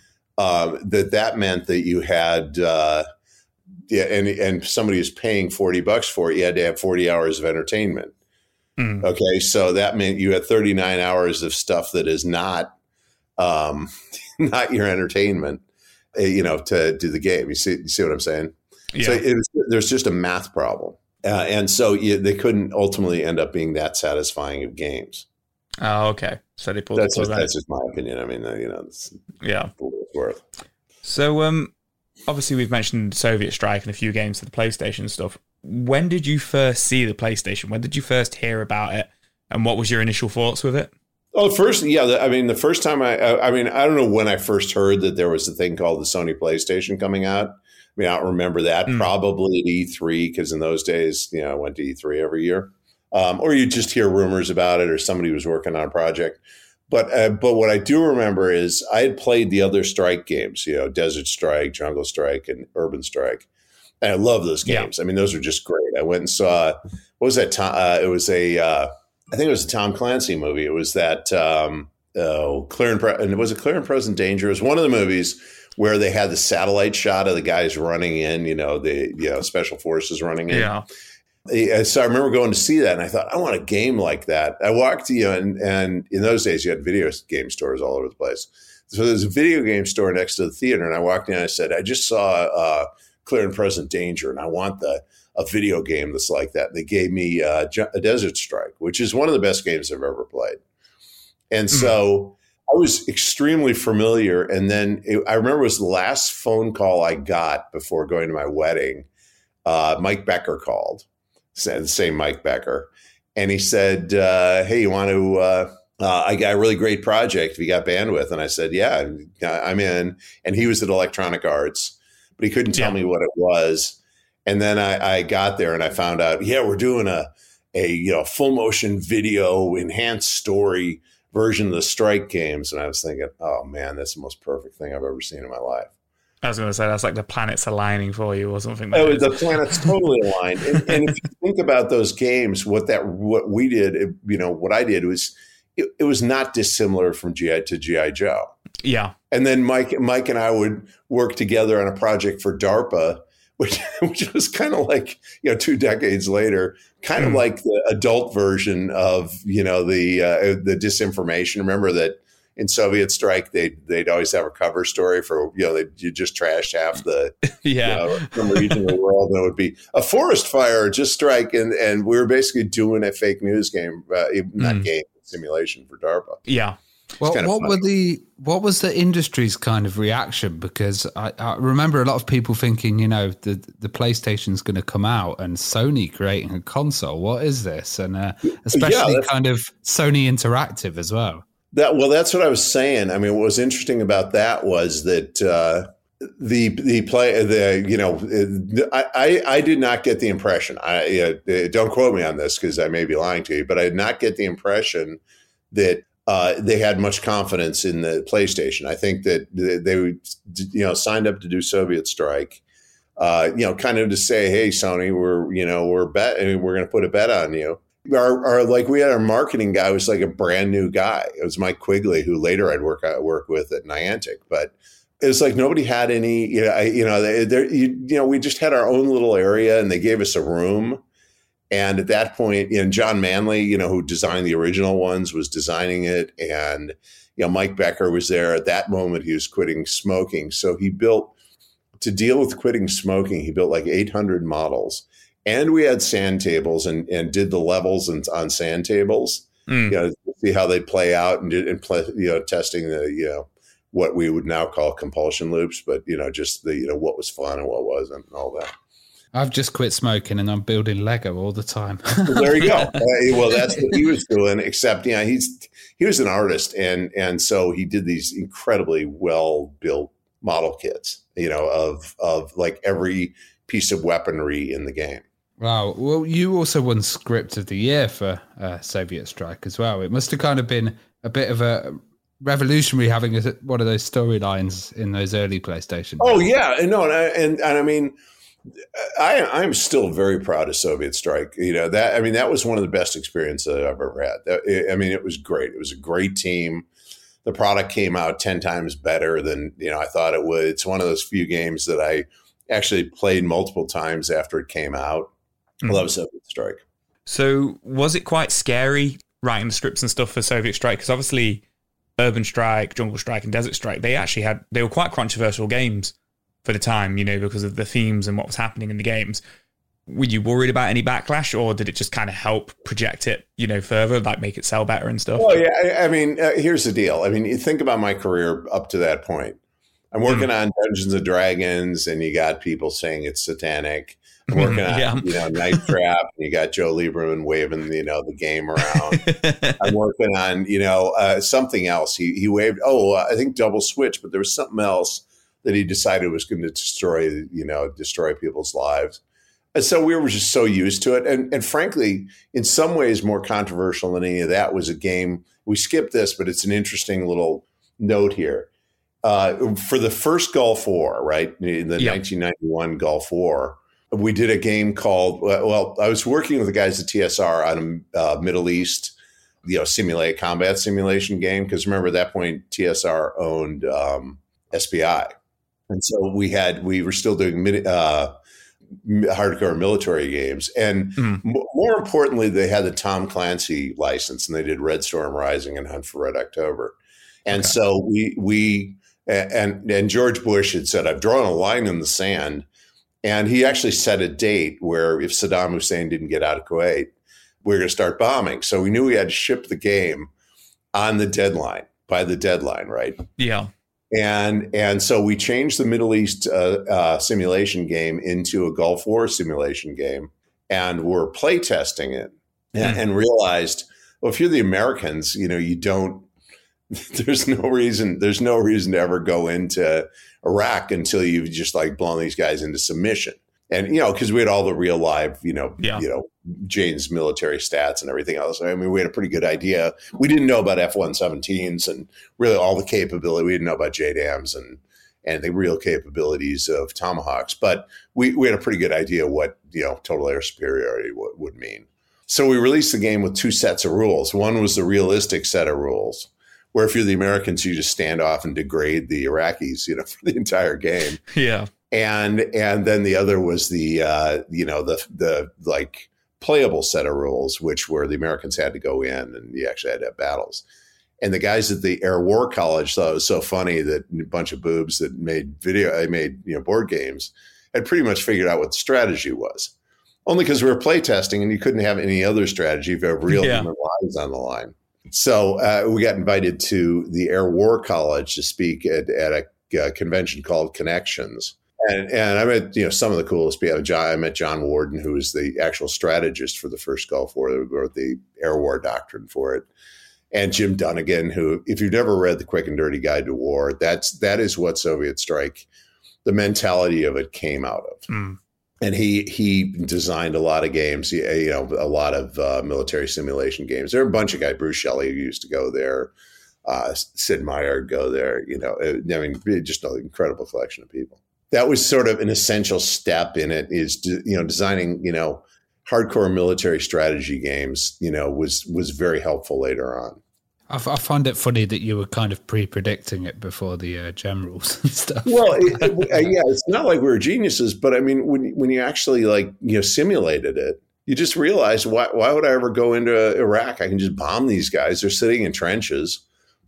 uh, that that meant that you had, uh, yeah, and and somebody was paying forty bucks for it, you had to have forty hours of entertainment. Mm. Okay, so that meant you had thirty-nine hours of stuff that is not, um, not your entertainment, uh, you know, to do the game. You see, you see what I'm saying? Yeah. So it was, there's just a math problem. Uh, and so yeah, they couldn't ultimately end up being that satisfying of games. Oh, okay. So they pulled that's the just, that's just my opinion. I mean, uh, you know, it's, yeah, it's worth. So, um, obviously, we've mentioned Soviet Strike and a few games for the PlayStation and stuff. When did you first see the PlayStation? When did you first hear about it? And what was your initial thoughts with it? Oh, first, yeah. I mean, the first time I, I, I mean, I don't know when I first heard that there was a thing called the Sony PlayStation coming out. I mean, I don't remember that. Mm. Probably at E three, because in those days, you know, I went to E three every year. Um, or you just hear rumors about it, or somebody was working on a project. But uh, but what I do remember is I had played the other Strike games, you know, Desert Strike, Jungle Strike, and Urban Strike. And I love those games. Yeah. I mean, those are just great. I went and saw, what was that? Tom, uh, it was a, uh, I think it was a Tom Clancy movie. It was that, um, oh, Clear and, Pre- and was it Clear and Present Danger? It was one of the movies where they had the satellite shot of the guys running in, you know, the you know special forces running in. Yeah. So I remember going to see that, and I thought, I want a game like that. I walked, you know, and, and in those days you had video game stores all over the place. So there's a video game store next to the theater, and I walked in and I said, I just saw uh, Clear and Present Danger, and I want the a video game that's like that. And they gave me uh, a Desert Strike, which is one of the best games I've ever played. And so I was extremely familiar. And then it, I remember it was the last phone call I got before going to my wedding. Uh, Mike Becker called, the same Mike Becker. And he said, uh, hey, you want to, uh, uh, I got a really great project if you got bandwidth. And I said, yeah, I'm in. And he was at Electronic Arts, but he couldn't tell yeah. me what it was. And then I, I got there and I found out, yeah, we're doing a, a you know full motion video enhanced story version of the Strike games. And I was thinking, oh man, that's the most perfect thing I've ever seen in my life. I was going to say, that's like the planets aligning for you or something. Oh, the planets totally aligned. And, and if you think about those games, what that what we did, it, you know, what I did was, it, it was not dissimilar from G I to G I Joe. Yeah. And then Mike, Mike and I would work together on a project for DARPA, which which was kind of like, you know, two decades later, kind of mm. like the adult version of, you know, the uh, the disinformation. Remember that in Soviet Strike, they'd, they'd always have a cover story for, you know, you just trash half the yeah. you know, some region of the world. And it would be a forest fire, just strike. And, and we were basically doing a fake news game, uh, not mm. game, simulation for DARPA. Yeah. Well, what funny. were the what was the industry's kind of reaction? Because I, I remember a lot of people thinking, you know, the the PlayStation's going to come out and Sony creating a console. What is this? And uh, especially yeah, kind of Sony Interactive as well. That well, that's what I was saying. I mean, what was interesting about that was that uh, the the play the you know I, I I did not get the impression. I uh, don't quote me on this because I may be lying to you, but I did not get the impression that. Uh, they had much confidence in the PlayStation. I think that they, they you know, signed up to do Soviet Strike, uh, you know, kind of to say, hey, Sony, we're, you know, we're bet, I mean, we're going to put a bet on you. Our, our, like we had our marketing guy was like a brand new guy. It was Mike Quigley, who later I'd work uh, work with at Niantic, but it was like nobody had any, you know, I, you know, they, you, you know, we just had our own little area and they gave us a room. And at that point, you know, John Manley, you know, who designed the original ones, was designing it. And, you know, Mike Becker was there. At that moment, he was quitting smoking. So he built, to deal with quitting smoking, he built like eight hundred models. And we had sand tables and, and did the levels and, on sand tables, mm. you know, to see how they play out and, did, and play, you know, testing the, you know, what we would now call compulsion loops. But, you know, just the, you know, what was fun and what wasn't and all that. I've just quit smoking and I'm building Lego all the time. Well, there you go. Uh, well, that's what he was doing, except, you know, he's, he was an artist. And, and so he did these incredibly well built model kits, you know, of, of like every piece of weaponry in the game. Wow. Well, you also won Script of the Year for uh, Soviet Strike as well. It must have kind of been a bit of a revolutionary having a, one of those storylines in those early PlayStation. Oh, yeah. No, and, and, and I mean, I, I'm still very proud of Soviet Strike. You know, that, I mean, that was one of the best experiences that I've ever had. That, I mean, it was great. It was a great team. The product came out ten times better than, you know, I thought it would. It's one of those few games that I actually played multiple times after it came out. Mm-hmm. I love Soviet Strike. So was it quite scary writing the scripts and stuff for Soviet Strike? Because obviously Urban Strike, Jungle Strike and Desert Strike, they actually had, they were quite controversial games for the time, you know, because of the themes and what was happening in the games. Were you worried about any backlash, or did it just kind of help project it, you know, further, like make it sell better and stuff? Well, yeah, I, I mean, uh, here's the deal. I mean, you think about my career up to that point. I'm working mm. on Dungeons and Dragons, and you got people saying it's satanic. I'm working on, yeah. you know, Night Trap, and you got Joe Lieberman waving, you know, the game around. I'm working on, you know, uh, something else. He he waved, oh, uh, I think Double Switch, but there was something else that he decided was going to destroy, you know, destroy people's lives. And so we were just so used to it. And, and frankly, in some ways more controversial than any of that was a game. We skipped this, but it's an interesting little note here. Uh, for the first Gulf War, right, in the yep. nineteen ninety-one Gulf War, we did a game called, well, I was working with the guys at T S R on a uh, Middle East, you know, simulate combat simulation game. Because remember, at that point, T S R owned um, S P I. And so we had, we were still doing uh, hardcore military games. And mm. m- more importantly, they had the Tom Clancy license, and they did Red Storm Rising and Hunt for Red October. And okay. so we, we, and, and George Bush had said, I've drawn a line in the sand. And he actually set a date where if Saddam Hussein didn't get out of Kuwait, we were going to start bombing. So we knew we had to ship the game on the deadline. by the deadline, right? Yeah. And and so we changed the Middle East uh, uh, simulation game into a Gulf War simulation game, and we're play testing it, and, Mm. and realized, well, if you're the Americans, you know, you don't. There's no reason. There's no reason to ever go into Iraq until you've just like blown these guys into submission. And you know, because we had all the real live, you know, Yeah. you know, Jane's military stats and everything else. I mean, we had a pretty good idea. We didn't know about F one seventeens and really all the capability. We didn't know about J DAMs and and the real capabilities of Tomahawks, but we, we had a pretty good idea what, you know, total air superiority w- would mean. So we released the game with two sets of rules. One was the realistic set of rules, where if you're the Americans, you just stand off and degrade the Iraqis, you know, for the entire game. Yeah. And and then the other was the uh, you know the the like playable set of rules, which were the Americans had to go in and you actually had to have battles. And the guys at the Air War College thought it was so funny that a bunch of boobs that made video, they made you know board games, had pretty much figured out what the strategy was. Only because we were playtesting and you couldn't have any other strategy if you have real Yeah. human lives on the line. So uh, we got invited to the Air War College to speak at, at a uh, convention called Connections. And, and I met, you know, some of the coolest people. John, I met John Warden, who was the actual strategist for the first Gulf War, who wrote the Air War Doctrine for it. And Jim Dunnigan, who, if you've never read The Quick and Dirty Guide to War, that's, that is what Soviet Strike, the mentality of it came out of. Mm. And he he designed a lot of games, you know, a lot of uh, military simulation games. There are a bunch of guys, Bruce Shelley, who used to go there, uh, Sid Meier go there, you know, I mean, just an incredible collection of people. That was sort of an essential step in it is, you know, designing, you know, hardcore military strategy games, you know, was was very helpful later on. I, f- I find it funny that you were kind of pre-predicting it before the uh, gem rules and stuff. Well, it, it, uh, yeah, it's not like we were geniuses, but I mean, when when you actually like, you know, simulated it, you just realize, why why would I ever go into Iraq? I can just bomb these guys. They're sitting in trenches.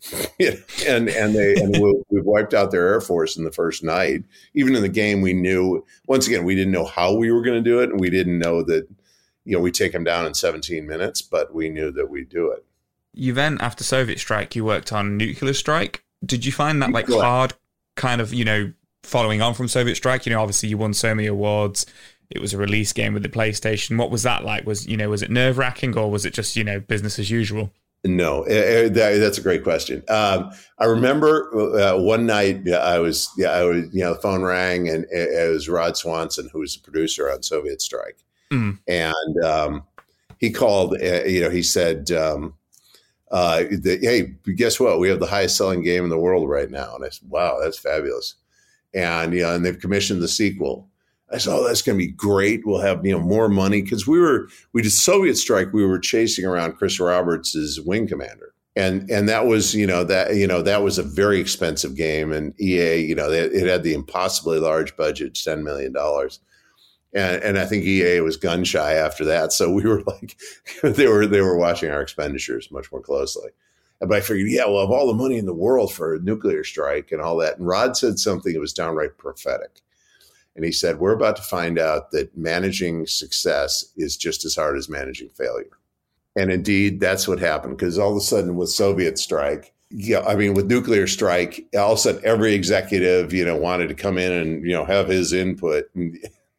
and and they and we, we wiped out their air force in the first night. Even in the game, we knew, once again, we didn't know how we were going to do it, and we didn't know that, you know, we'd take them down in seventeen minutes, but we knew that we'd do it. You then, after Soviet Strike, you worked on Nuclear Strike. Did you find that like Correct. hard, kind of, you know, following on from Soviet Strike? You know, obviously you won so many awards. It was a release game with the PlayStation. What was that like? Was, you know, was it nerve wracking, or was it just, you know, business as usual? No, uh, that, that's a great question. Um, I remember uh, one night uh, I was, yeah, I was, you know, the phone rang, and it, it was Rod Swanson, who was the producer on Soviet Strike, Mm. and um, he called. Uh, you know, he said, um, uh, the, "Hey, guess what? We have the highest selling game in the world right now." And I said, "Wow, that's fabulous!" And you know, and they've commissioned the sequel. I said, "Oh, that's going to be great. We'll have, you know, more money," because we were we did Soviet Strike. We were chasing around Chris Roberts' Wing Commander, and and that was you know that you know that was a very expensive game. And E A, you know, it, it had the impossibly large budget, ten million dollars, and and I think E A was gun shy after that. So we were like, they were they were watching our expenditures much more closely. But I figured, yeah, we'll have all the money in the world for a Nuclear Strike and all that. And Rod said something that was downright prophetic. And he said, we're about to find out that managing success is just as hard as managing failure. And indeed, that's what happened, because all of a sudden with Soviet Strike, yeah, I mean, with Nuclear Strike, all of a sudden every executive, you know, wanted to come in and, you know, have his input. And,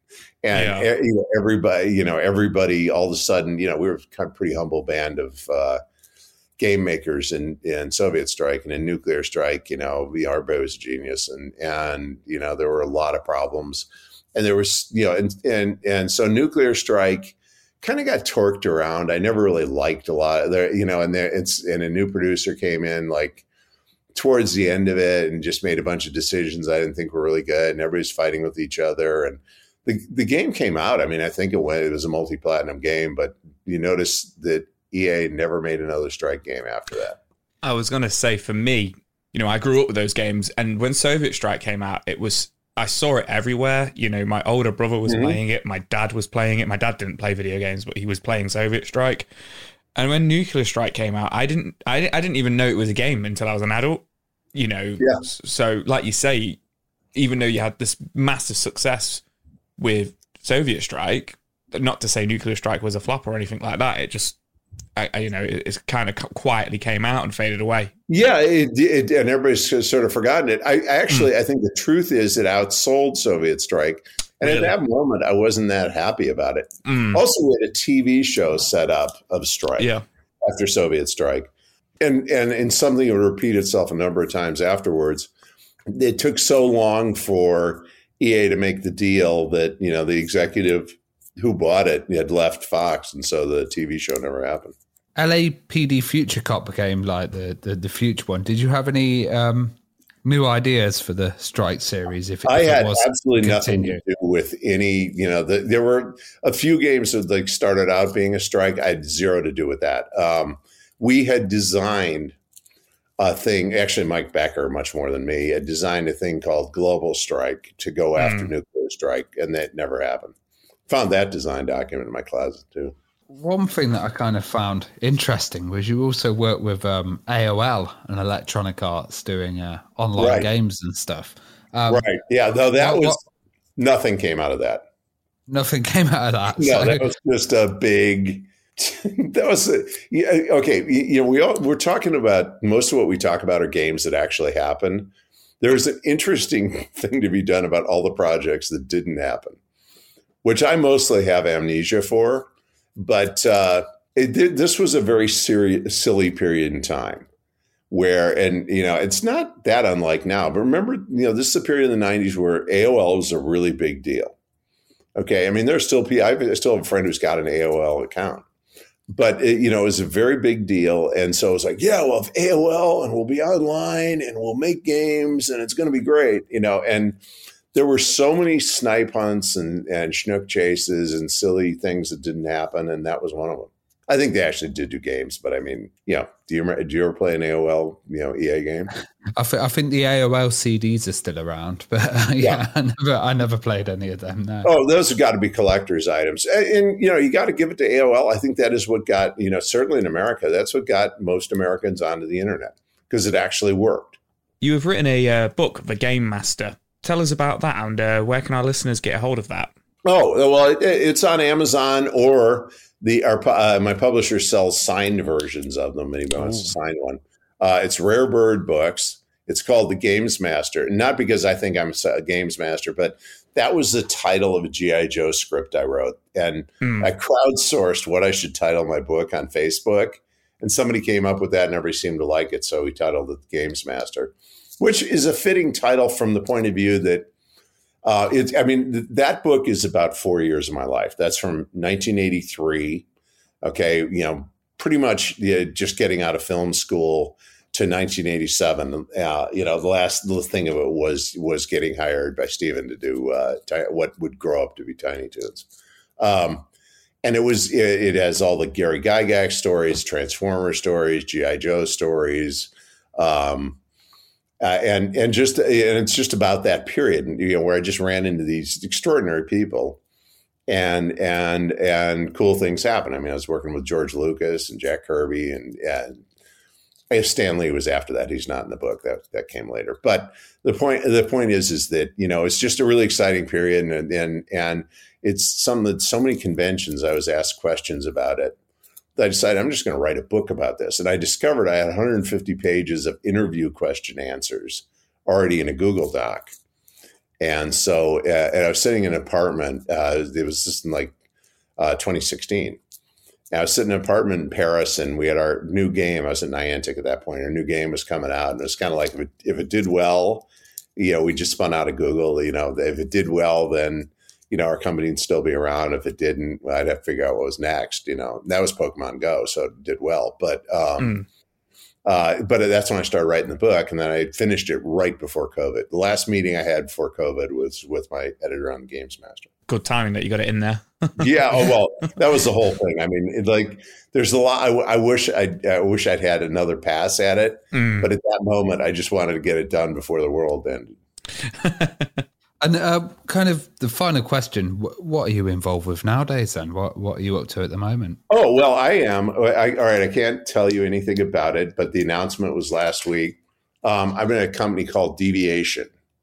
and Yeah. you know, everybody, you know, everybody all of a sudden, you know, we were kind of pretty humble band of uh, game makers in, in Soviet Strike, and in Nuclear Strike, you know, V R B was a genius, and, and, you know, there were a lot of problems, and there was, you know, and, and, and so Nuclear Strike kind of got torqued around. I never really liked a lot of there, you know, and there it's, and a new producer came in like towards the end of it and just made a bunch of decisions I didn't think were really good, and everybody's fighting with each other. And the, the game came out. I mean, I think it went, it was a multi-platinum game, but you notice that E A never made another Strike game after that. I was going to say, for me, you know, I grew up with those games, and when Soviet Strike came out, it was, I saw it everywhere. You know, my older brother was Mm-hmm. playing it. My dad was playing it. My dad didn't play video games, but he was playing Soviet Strike. And when Nuclear Strike came out, I didn't, I, I didn't even know it was a game until I was an adult, you know. Yeah. So like you say, even though you had this massive success with Soviet Strike, not to say Nuclear Strike was a flop or anything like that, it just I, I, you know, it, it kind of quietly came out and faded away. Yeah, it, it, and everybody's sort of forgotten it. I actually, mm. I think the truth is it outsold Soviet Strike. And really? At that moment, I wasn't that happy about it. Mm. Also, we had a T V show set up of Strike yeah. after Soviet Strike. And, and, and something that would repeat itself a number of times afterwards. It took so long for E A to make the deal that, you know, the executive who bought it had left Fox. And so the T V show never happened. L A P D Future Cop became like the, the, the future one. Did you have any um, new ideas for the Strike series? If, it, I if had it was absolutely continue? nothing to do with any, you know, the, there were a few games that like started out being a Strike. I had zero to do with that. Um, we had designed a thing, actually Mike Becker, much more than me, had designed a thing called Global Strike to go after mm. nuclear strike, and that never happened. Found that design document in my closet too. One thing that I kind of found interesting was you also work with um, A O L and Electronic Arts doing uh, online right. games and stuff. Um, right. Yeah. Though that what, was nothing came out of that. Nothing came out of that. No, so. that was just a big. that was a, yeah, okay. You know, we all we're talking about most of what we talk about are games that actually happen. There's an interesting thing to be done about all the projects that didn't happen, which I mostly have amnesia for. But uh, it did, this was a very serious, silly period in time where, and, you know, it's not that unlike now. But remember, you know, this is a period in the nineties where A O L was a really big deal. Okay. I mean, there's still people, I still have a friend who's got an A O L account. But, it, you know, it was a very big deal. And so it was like, yeah, we'll have A O L and we'll be online and we'll make games and it's going to be great, you know, and there were so many snipe hunts and, and schnook chases and silly things that didn't happen, and that was one of them. I think they actually did do games, but I mean, you know, do you do you ever play an A O L, you know, E A game? I, th- I think the A O L C Ds are still around, but uh, yeah, yeah. I, never, I never played any of them. No. Oh, those have got to be collector's items, and, and you know, you got to give it to A O L. I think that is what got, you know, certainly in America, that's what got most Americans onto the internet because it actually worked. You have written a uh, book, The Game Master. Tell us about that, and uh, where can our listeners get a hold of that? Oh, well, it, it's on Amazon, or the our, uh, my publisher sells signed versions of them. Anybody wants to sign one. Uh, it's Rare Bird Books. It's called The Games Master. Not because I think I'm a games master, but that was the title of a G I. Joe script I wrote. And hmm. I crowdsourced what I should title my book on Facebook. And somebody came up with that, and everybody seemed to like it. So we titled it The Games Master, which is a fitting title from the point of view that uh, it's, I mean, th- that book is about four years of my life. That's from nineteen eighty-three. Okay. You know, pretty much yeah, just getting out of film school to nineteen eighty-seven. Uh, you know, the last little thing of it was, was getting hired by Steven to do uh, t- what would grow up to be Tiny Toons. Um, and it was, it, it has all the Gary Gygax stories, Transformer stories, G I. Joe stories, um, Uh, and and just and it's just about that period, you know, where I just ran into these extraordinary people, and and and cool things happen. I mean, I was working with George Lucas and Jack Kirby, and, and Stan Lee was after that. He's not in the book. That that came later. But the point the point is is that, you know, it's just a really exciting period, and and and it's some that so many conventions I was asked questions about it. I decided I'm just going to write a book about this. And I discovered I had one hundred fifty pages of interview question answers already in a Google Doc. And so uh, and I was sitting in an apartment. Uh, it was just in like uh, twenty sixteen. And I was sitting in an apartment in Paris, and we had our new game. I was at Niantic at that point. Our new game was coming out. And it was kind of like, if it, if it did well, you know, we just spun out of Google. You know, if it did well, then, you know, our company would still be around. If it didn't, I'd have to figure out what was next, you know. And that was Pokemon Go, so it did well. But um, mm. uh, but that's when I started writing the book, and then I finished it right before COVID. The last meeting I had before COVID was with my editor on the Games Master. Good timing that you got it in there. Yeah, oh well, that was the whole thing. I mean, it, like, there's a lot. I, I wish I, I wish I'd had another pass at it, mm. but at that moment, I just wanted to get it done before the world ended. And uh, kind of the final question, what are you involved with nowadays then? What what are you up to at the moment? Oh, well, I am. I, all right, I can't tell you anything about it, but the announcement was last week. Um, I'm in a company called Deviation.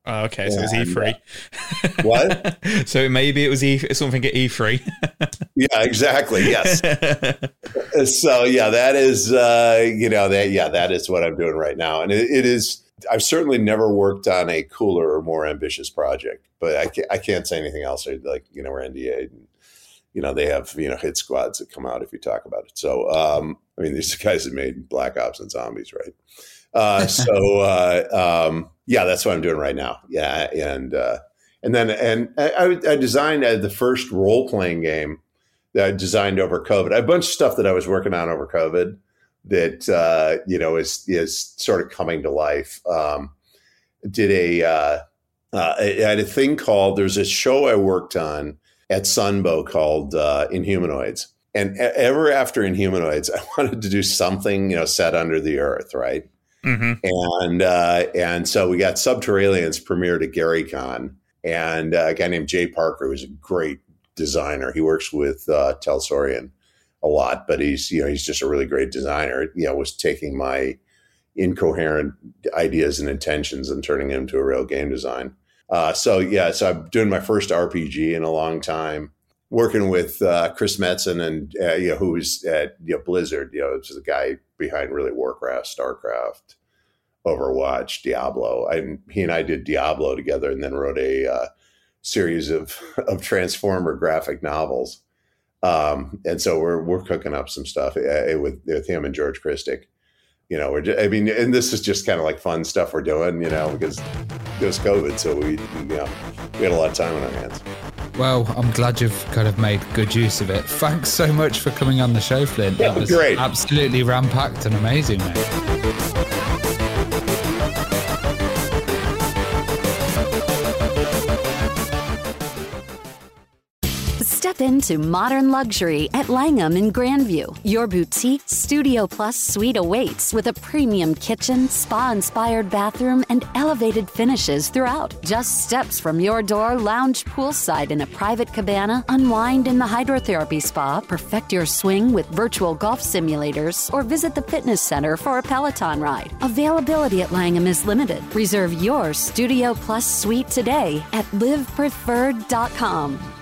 Oh, okay, so it's And, E three. uh, what? So maybe it was E something at E three. Yeah, exactly. Yes. So yeah, that is uh, you know that yeah that is what I'm doing right now, and it, it is. I've certainly never worked on a cooler or more ambitious project, but I can't, I can't say anything else. Like you know, we're N D A, and, you know they have you know hit squads that come out if you talk about it. So um, I mean, these guys that made Black Ops and Zombies, right? Uh, so uh, um, yeah, that's what I'm doing right now. Yeah, and uh, and then and I, I designed uh, the first role playing game that I designed over COVID. I have a bunch of stuff that I was working on over COVID that uh, you know is is sort of coming to life. Um, did a uh, uh, I had a thing called there's a show I worked on at Sunbow called uh, Inhumanoids, and ever after Inhumanoids, I wanted to do something you know set under the earth, right? Mm-hmm. And uh, and so we got Subterraneans premiered at GaryCon, and uh, a guy named Jay Parker, who's a great designer. He works with uh, Telsorian a lot, but he's you know he's just a really great designer. You know, was taking my incoherent ideas and intentions and turning them into a real game design. Uh, so yeah, so I'm doing my first R P G in a long time, working with uh, Chris Metzen and uh, you know who's at you know, Blizzard. You know, which is the guy behind really Warcraft, Starcraft, Overwatch, Diablo. I, he and I did Diablo together, and then wrote a uh, series of of Transformer graphic novels. Um, and so we're we're cooking up some stuff uh, with with him and George Christic. You know, we're just, I mean, and this is just kind of like fun stuff we're doing. You know, because it was COVID, so we you know we had a lot of time on our hands. Well, I'm glad you've kind of made good use of it. Thanks so much for coming on the show, Flint. Yeah, that was great. Absolutely ram-packed and amazing, mate. Step into modern luxury at Langham in Grandview. Your boutique Studio Plus suite awaits with a premium kitchen, spa-inspired bathroom, and elevated finishes throughout. Just steps from your door, lounge poolside in a private cabana, unwind in the hydrotherapy spa, perfect your swing with virtual golf simulators, or visit the fitness center for a Peloton ride. Availability at Langham is limited. Reserve your Studio Plus suite today at live preferred dot com.